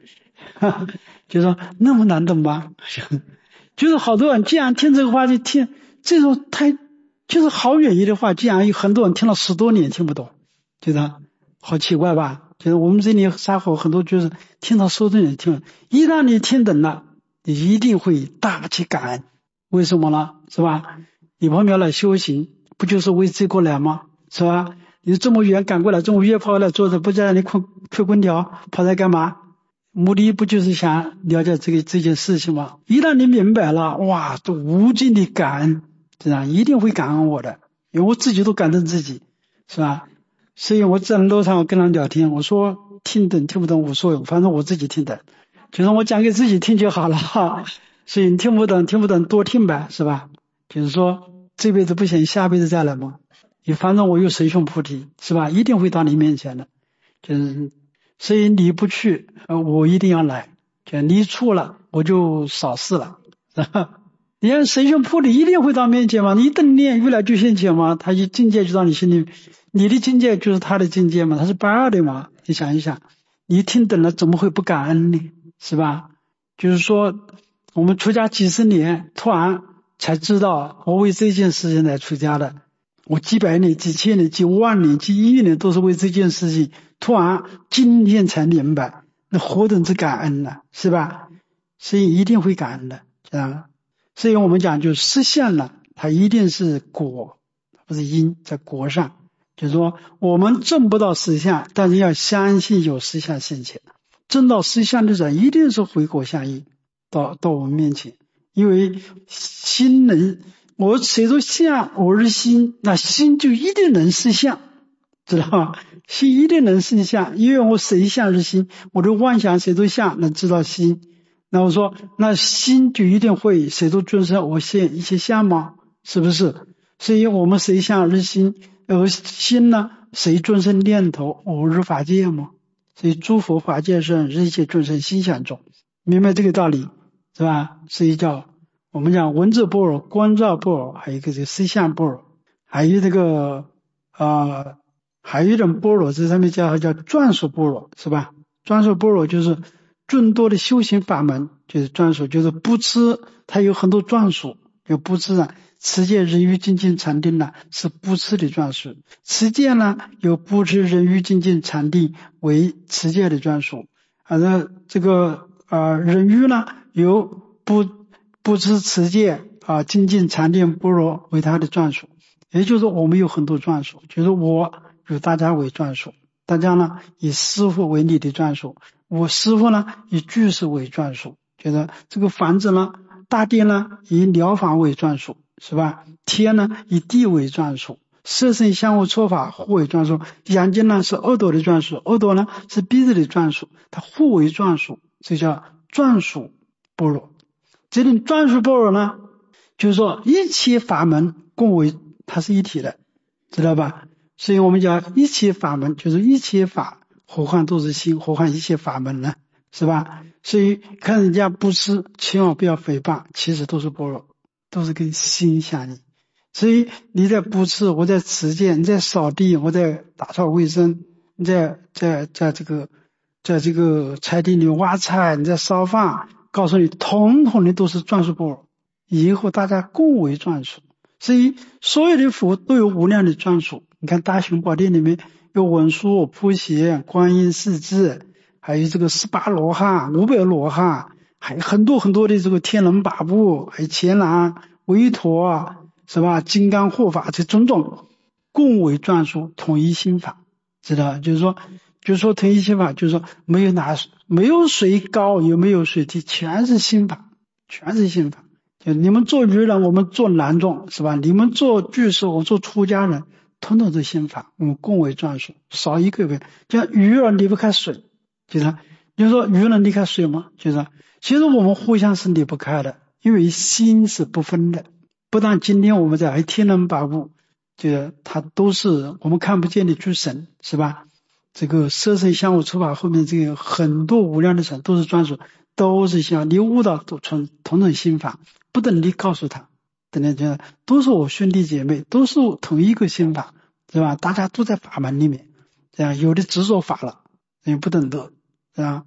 就说那么难懂吗？就是好多人既然听这个话就听这种太就是好远义的话，竟然有很多人听了10多年听不懂，觉得好奇怪吧？就是我们这里沙河很多就是听到10多年听，一旦你听懂了，你一定会大起感恩。为什么呢？是吧？你旁边来修行，不就是为这个来吗？是吧？你这么远赶过来，这么远跑来坐着，不在那里吹空调，跑来干嘛？目的不就是想了解这件事情吗？一旦你明白了，哇，都无尽的感恩，是吧？一定会感恩我的，因为我自己都感恩自己，是吧？所以我在路上我跟人聊天，我说听懂听不懂无所谓，反正我自己听懂，就是我讲给自己听就好了。所以你听不懂多听呗，是吧？就是说这辈子不行，下辈子再来嘛。你反正我有神雄菩提，是吧？一定会到你面前的。就是所以你不去，我一定要来。就你错了，我就少事了。你看神雄菩提一定会到面前嘛？你等念越来就现前嘛？他一境界就到你心里，你的境界就是他的境界嘛？他是不二的嘛？你想一想，你听懂了怎么会不感恩呢？是吧？就是说我们出家几十年，突然才知道我为这件事情来出家的。我几百年、几千年、几万年、几亿年都是为这件事情，突然今天才明白，那何等之感恩呢？是吧？所以一定会感恩的，这样。所以我们讲就实现了，它一定是果，不是因，在果上。就是说我们证不到实相，但是要相信有实相现前。证到实相的人一定是回果相应到我们面前，因为心能。我谁说相我是心，那心就一定能是相，知道吗？心一定能是相，因为我谁相是心，我的妄想谁都相，能知道心。那我说那心就一定会谁都遵守我现一些相吗？是不是？所以我们谁相是心，而心呢谁遵守念头我是法界吗？所以诸佛法界是一切众生心想中，明白这个道理是吧？所以叫我们讲文字般若、观照般若，还有一个这个思相般若，还有这个还有一种般若，这上面叫转述般若，是吧？转述般若就是众多的修行法门，就是转述，就是不知它有很多转述，有不知啊，持戒人欲精进禅定呢是不知的转述，持戒呢有不知人欲精进禅定为持戒的转述，这个人欲呢有不知持戒精进禅定般若为他的转述，也就是我们有很多转述，就是我与大家为转述，大家呢以师父为你的转述，我师父呢以居士为转述，觉得这个房子呢大地呢以疗法为转述，是吧？天呢以地为转述，色身相互错法互为转述，眼睛呢是耳朵的转述，耳朵呢是鼻子的转述，它互为转述，这叫转述般若。这种转述般若呢，就是说一切法门共为它是一体的，知道吧？所以我们讲一切法门就是一切法，何况都是心，何况一切法门呢？是吧？所以看人家布施，千万不要诽谤，其实都是般若，都是跟心相应。所以你在布施，我在持戒，你在扫地，我在打扫卫生，你在这个菜地里挖菜，你在烧饭，告诉你统统的都是转述般若，以后大家共为转述。所以所有的佛都有无量的转述，你看大雄宝殿里面有文殊、普贤、观音、世智，还有这个18罗汉、500罗汉，还有很多很多的这个天龙八部，还有乾朗、韦陀，是吧？金刚护法，这种种共为转述，统一心法，知道？就是说统一心法，就是说没有谁高，也没有谁低，全是心法，全是心法。就你们做愚人，我们做男众，是吧？你们做居士，我做出家人，统统是心法，我们共为转述，少一个呗。就像鱼儿离不开水，就是你说鱼能离开水吗？就是其实我们互相是离不开的，因为心是不分的。不但今天我们在天龙八部，就是它都是我们看不见的诸神，是吧？这个色身相互出法后面这个很多无量的神都是专属，都是像你悟到都同种心法，不等你告诉他，等等，都是我兄弟姐妹，都是同一个心法，是吧？大家都在法门里面，这样有的执着法了，也不等得，是吧？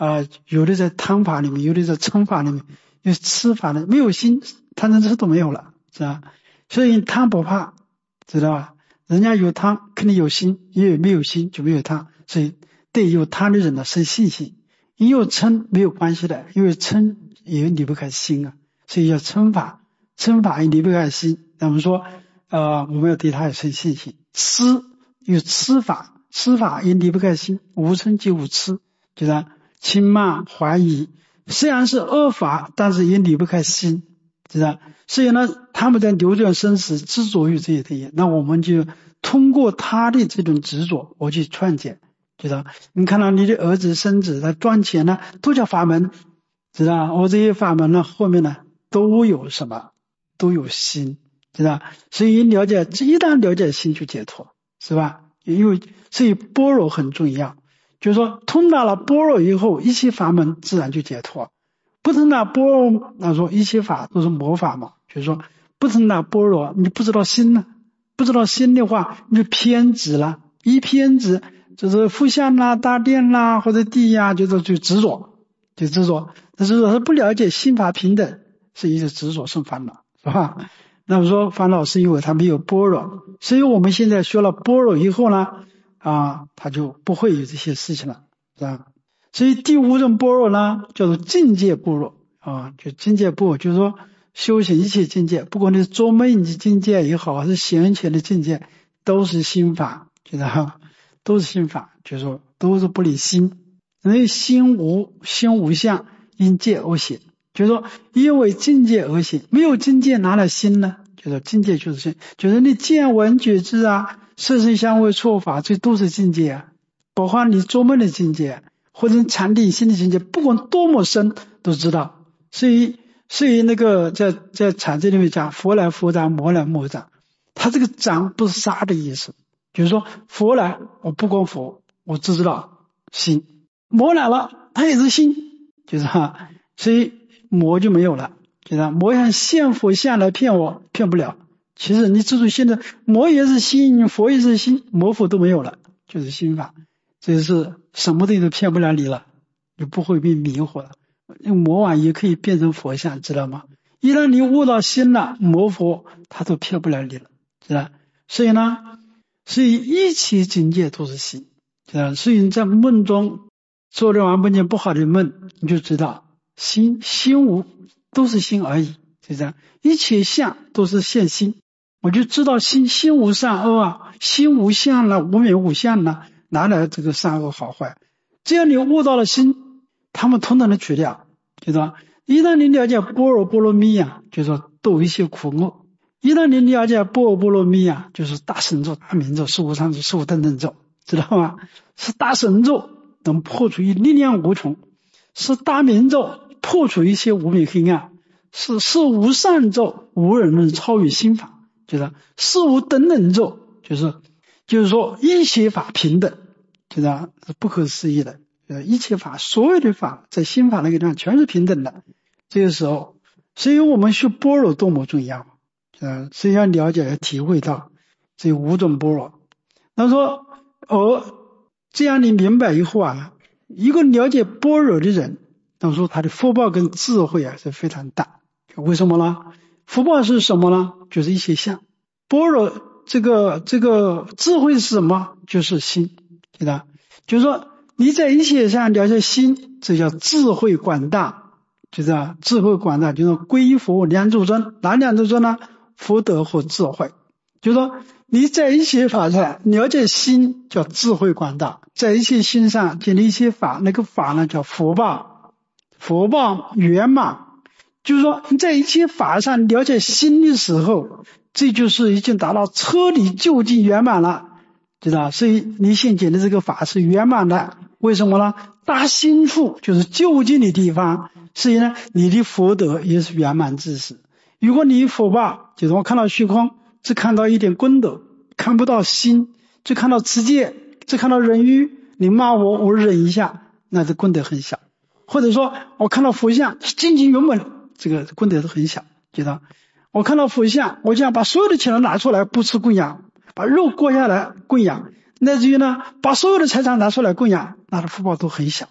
有的在汤法里面，有的在称法里面，有吃法的，没有心，贪嗔痴都没有了，是吧？所以汤不怕，知道吧？人家有汤肯定有心，因为没有心就没有汤，所以对有汤的人呢生信心。因有嗔没有关系的，因为嗔也离不开心啊，所以要嗔法，嗔法也离不开心。那我们说我们要对他有生信心。痴有痴法，痴法也离不开心，无嗔即无痴，就是轻慢怀疑，虽然是恶法，但是也离不开心，知道？所以呢，他们在流转生死，执着于这些东西，那我们就通过他的这种执着，我去劝解，知道？你看到你的儿子孙子他赚钱呢，都叫法门，知道？我这些法门呢，后面呢都有什么？都有心，知道？所以了解，一旦了解心就解脱，是吧？因为所以般若很重要，就是说通达了般若以后，一切法门自然就解脱。不通达般若，那说一切法都是魔法嘛，就是说不通达般若，你不知道心呢，不知道心的话，你就偏执了，一偏执就是复相啦、大殿啦或者地呀，就执着，就执着。但是他不了解心法平等，是一个执着生烦恼，是吧？那么说烦恼是因为他没有般若，所以我们现在学了般若以后呢，他就不会有这些事情了，是吧？所以第五种般若呢，叫做境界般若就境界般若，就是说修行一切境界，不管你是做梦的境界也好，还是显前的境界，都是心法，知道？都是心法，就是说都是不离心。因为心无相，因界而显，就是说因为境界而显，没有境界哪来心呢？就是说境界就是心，就是你见闻觉知色声香味触法，这都是境界啊，包括你做梦的境界或者禅定心的境界，不管多么深都知道。所以那个在禅这里面讲佛来佛掌，魔来魔掌，他这个掌不是杀的意思，就是说佛来我不光佛，我只知道心，魔来了他也是心，就是所以魔就没有了，就是魔想现佛像来骗我，骗不了。其实你知道现在魔也是心，佛也是心，魔佛都没有了，就是心法。这是什么东西都骗不了你了，你不会被迷惑了。魔王也可以变成佛像，知道吗？一旦你悟到心了，魔佛他都骗不了你了，知道？所以一切境界都是心，知道？所以你在梦中做了梦见不好的梦，你就知道心无都是心而已，就这样，一切相都是现心，我就知道心无善恶心无相了，无名无相了，哪来这个善恶好坏？只要你悟到了心，他们统统的去掉，知道？一旦你了解般若波罗蜜就是说度一切苦厄。一旦你了解般若波罗蜜就是大神咒、大明咒、十五常住、十五等等咒，知道吗？是大神咒能破除力量无穷，是大明咒破除一些无明黑暗，是无上咒无人能超越心法，就是十五等等咒，就是说一切法平等，就是是不可思议的。一切法，所有的法在心法那个地方全是平等的。这个时候，所以我们学般若多么重要，所以要了解要体会到这五种般若。他说这样你明白以后一个了解般若的人，他说他的福报跟智慧是非常大。为什么呢？福报是什么呢？就是一切相。般若这个智慧是什么？就是心，对吧？就是说你在一切上了解心，这叫智慧广大，就是智慧广大，就是归佛两祖尊，哪两祖尊呢？福德和智慧。就是说你在一切法上了解心叫智慧广大，在一切心上建立一切法，那个法呢叫福报圆满。就是说你在一切法上了解心的时候，这就是已经达到彻底究竟圆满了，知道？所以你现前的这个法是圆满的。为什么呢？大心处就是究竟的地方，所以呢你的福德也是圆满之时。如果你福报就是我看到虚空只看到一点功德，看不到心，只看到持戒，只看到忍辱，你骂我忍一下，那这功德很小。或者说我看到佛像精进圆满，这个功德是很小，知道？我看到佛像，我这样把所有的钱拿出来布施供养，把肉割下来供养，乃至于呢把所有的财产拿出来供养，那的福报都很小。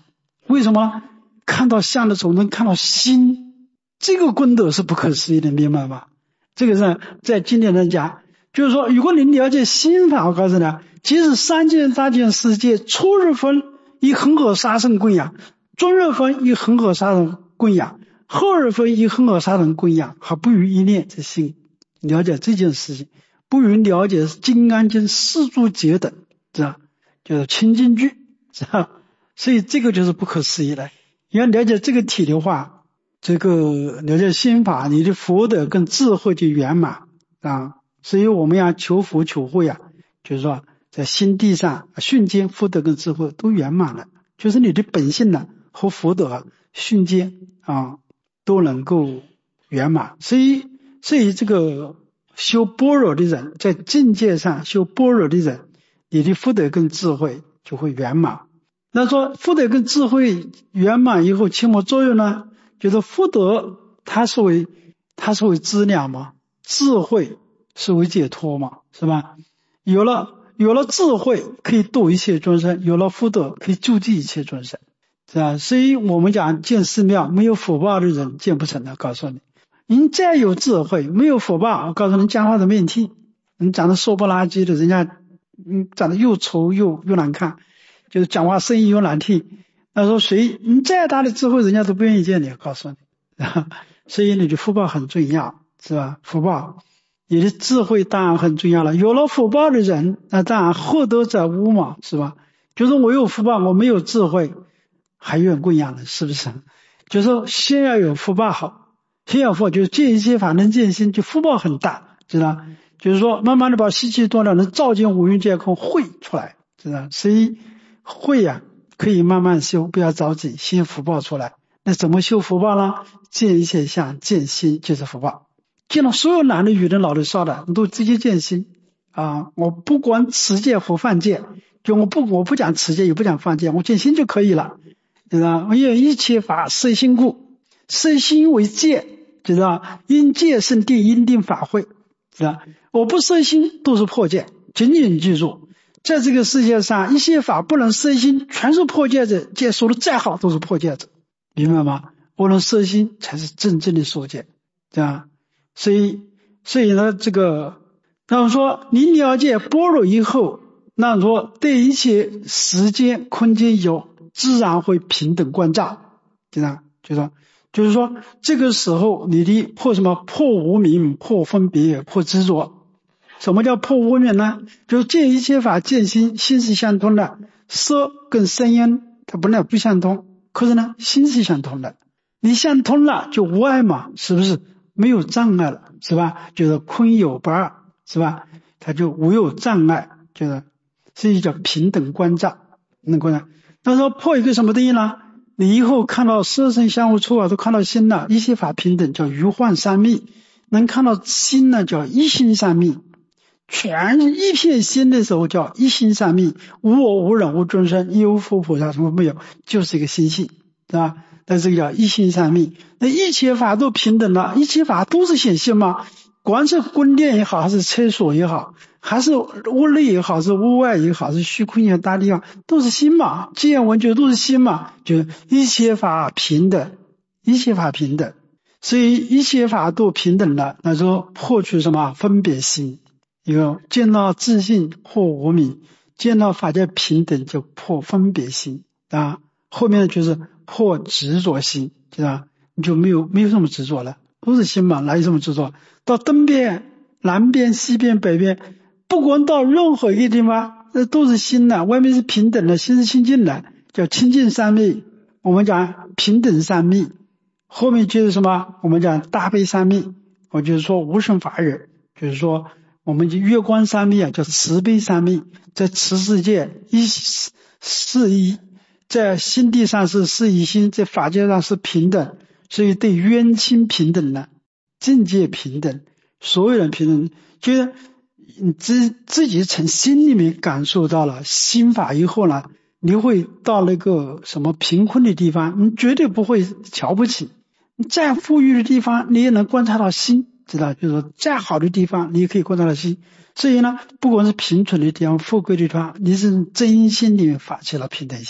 为什么？看到相的时候能看到心，这个功德是不可思议的，明白吗？这个是在经典上讲，就是说如果你了解心法，我告诉你，即使三界大千世界，初日分以恒河沙圣供养，中日分以恒河沙圣供养，后日分以恒河沙圣供养，还不于一念之心。了解这件事情，不于了解金刚经四柱节等，是吧？就是清净句，是吧？所以这个就是不可思议的。你要了解这个体的话，这个了解心法，你的福德跟智慧就圆满啊。所以我们要求福求慧啊，就是说在心地上瞬间福德跟智慧都圆满了，就是你的本性呢和福德瞬间啊都能够圆满。所以这个修般若的人，在境界上修般若的人，你的福德跟智慧就会圆满。那说福德跟智慧圆满以后，起么作用呢？就是福德它是为资粮嘛，智慧是为解脱嘛，是吧？有了智慧可以度一切众生，有了福德可以救济一切众生，是吧？所以我们讲建寺庙，没有福报的人建不成的，告诉你。你再有智慧，没有福报，我告诉你，讲话都没人听，你长得瘦不拉几的，人家长得又丑又难看，就是讲话声音又难听，那说你再大的智慧，人家都不愿意见你，告诉你。所以你的福报很重要，是吧？福报，你的智慧当然很重要了。有了福报的人，那当然厚德载物嘛，是吧？就是我有福报，我没有智慧，还远供养了，是不是？就是说先要有福报好，先要福，就是见一切法能见心，就福报很大，知道？就是说慢慢的把习气多了，能照见五蕴皆空，慧出来，知道？所以慧啊可以慢慢修，不要着急，先福报出来。那怎么修福报呢？见一切相，见心就是福报。见到所有男的、女的、老的、少的，你都直接见心啊！我不管持戒和犯戒，就我不讲持戒，也不讲犯戒，我见心就可以了，知道？因为一切法摄心故，摄心为戒，知道？因戒生定，因定法慧，知道？我不摄心都是破戒，紧紧记住，在这个世界上，一些法不能摄心，全是破戒者，戒说的再好都是破戒者，明白吗？我能摄心才是真正的受戒，这样。所以呢，这个那么说你了解般若以后，那说对一切时间空间有自然会平等观照，这样就是说这个时候你的破什么？破无明，破分别，破执着。什么叫破无明呢？就是见一切法见心，心是相通的，色跟声音它本来不相通，可是呢心是相通的，你相通了就无碍嘛，是不是？没有障碍了，是吧？就是空有不二，是吧？它就无有障碍，就是所以叫平等观照，能观照。那说破一个什么东西呢？你以后看到色声香味触法都看到心了，一切法平等，叫余幻三密。能看到心呢，叫一心三密。全是一片心的时候叫一心三密，无我无人无众生，亦无佛菩萨，什么没有，就是一个心性，是吧？那这个叫一心三密。那一切法都平等了，一切法都是显性吗？管是宫殿也好，还是厕所也好，还是屋内也好，是屋外也好，是虚空也好，大地方都是心嘛，见闻觉都是心嘛，就一切法平等，一切法平等。所以一切法都平等了，那说破除什么分别心，一个见到自信或无明，见到法界平等就破分别心啊。后面就是破执着心，知道？你就没有什么执着了，都是心嘛，哪有什么执着？到东边、南边、西边、北边，不管到任何一个地方，都是心的，外面是平等的，心是清净的，叫清净三密。我们讲平等三密，后面就是什么？我们讲大悲三密，我就是说无生法忍，就是说我们月光三密啊，叫慈悲三密，在慈世界一是一，在心地上是四一心，在法界上是平等，所以对冤亲平等了，境界平等，所有人平等，就是你自己从心里面感受到了心法以后呢，你会到那个什么贫困的地方，你绝对不会瞧不起，你再富裕的地方你也能观察到心，知道？就是说再好的地方你也可以观察到心。所以呢，不管是贫穷的地方富贵的地方，你是真心里面发起了平等心。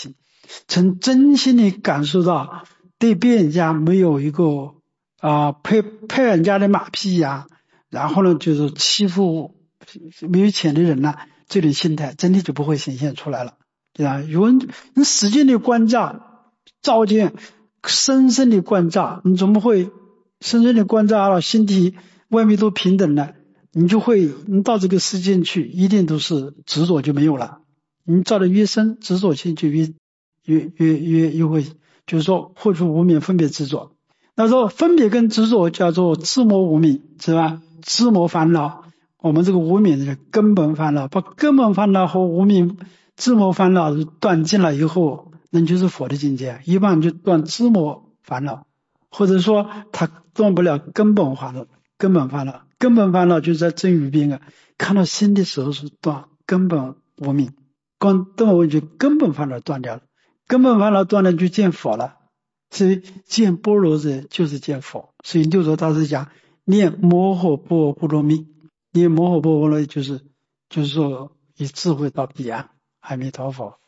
曾真心的感受到对别人家没有一个拍人家的马屁呀，然后呢就是欺负没有钱的人呐，这类心态真的就不会显现出来了，对吧？如果你使劲的关照，照见，深深的关照，你怎么会深深的关照了，心体外面都平等了，你到这个世界去，一定都是执着就没有了。你照的越深，执着性就越会，就是说破除无明分别执着。那说分别跟执着叫做自魔无明，是吧？自魔烦恼，我们这个无明的根本烦恼，把根本烦恼和无明自魔烦恼断尽了以后，那就是佛的境界。一般就断自魔烦恼，或者说他断不了根本烦恼。根本烦恼就是在真语边看到心的时候是断根本无明，根本烦恼断掉了，根本烦恼断了就见佛了。所以见般若者就是见佛。所以六祖大师讲念摩诃般若蜜，念摩诃般若就是说以智慧到彼岸。阿弥陀佛。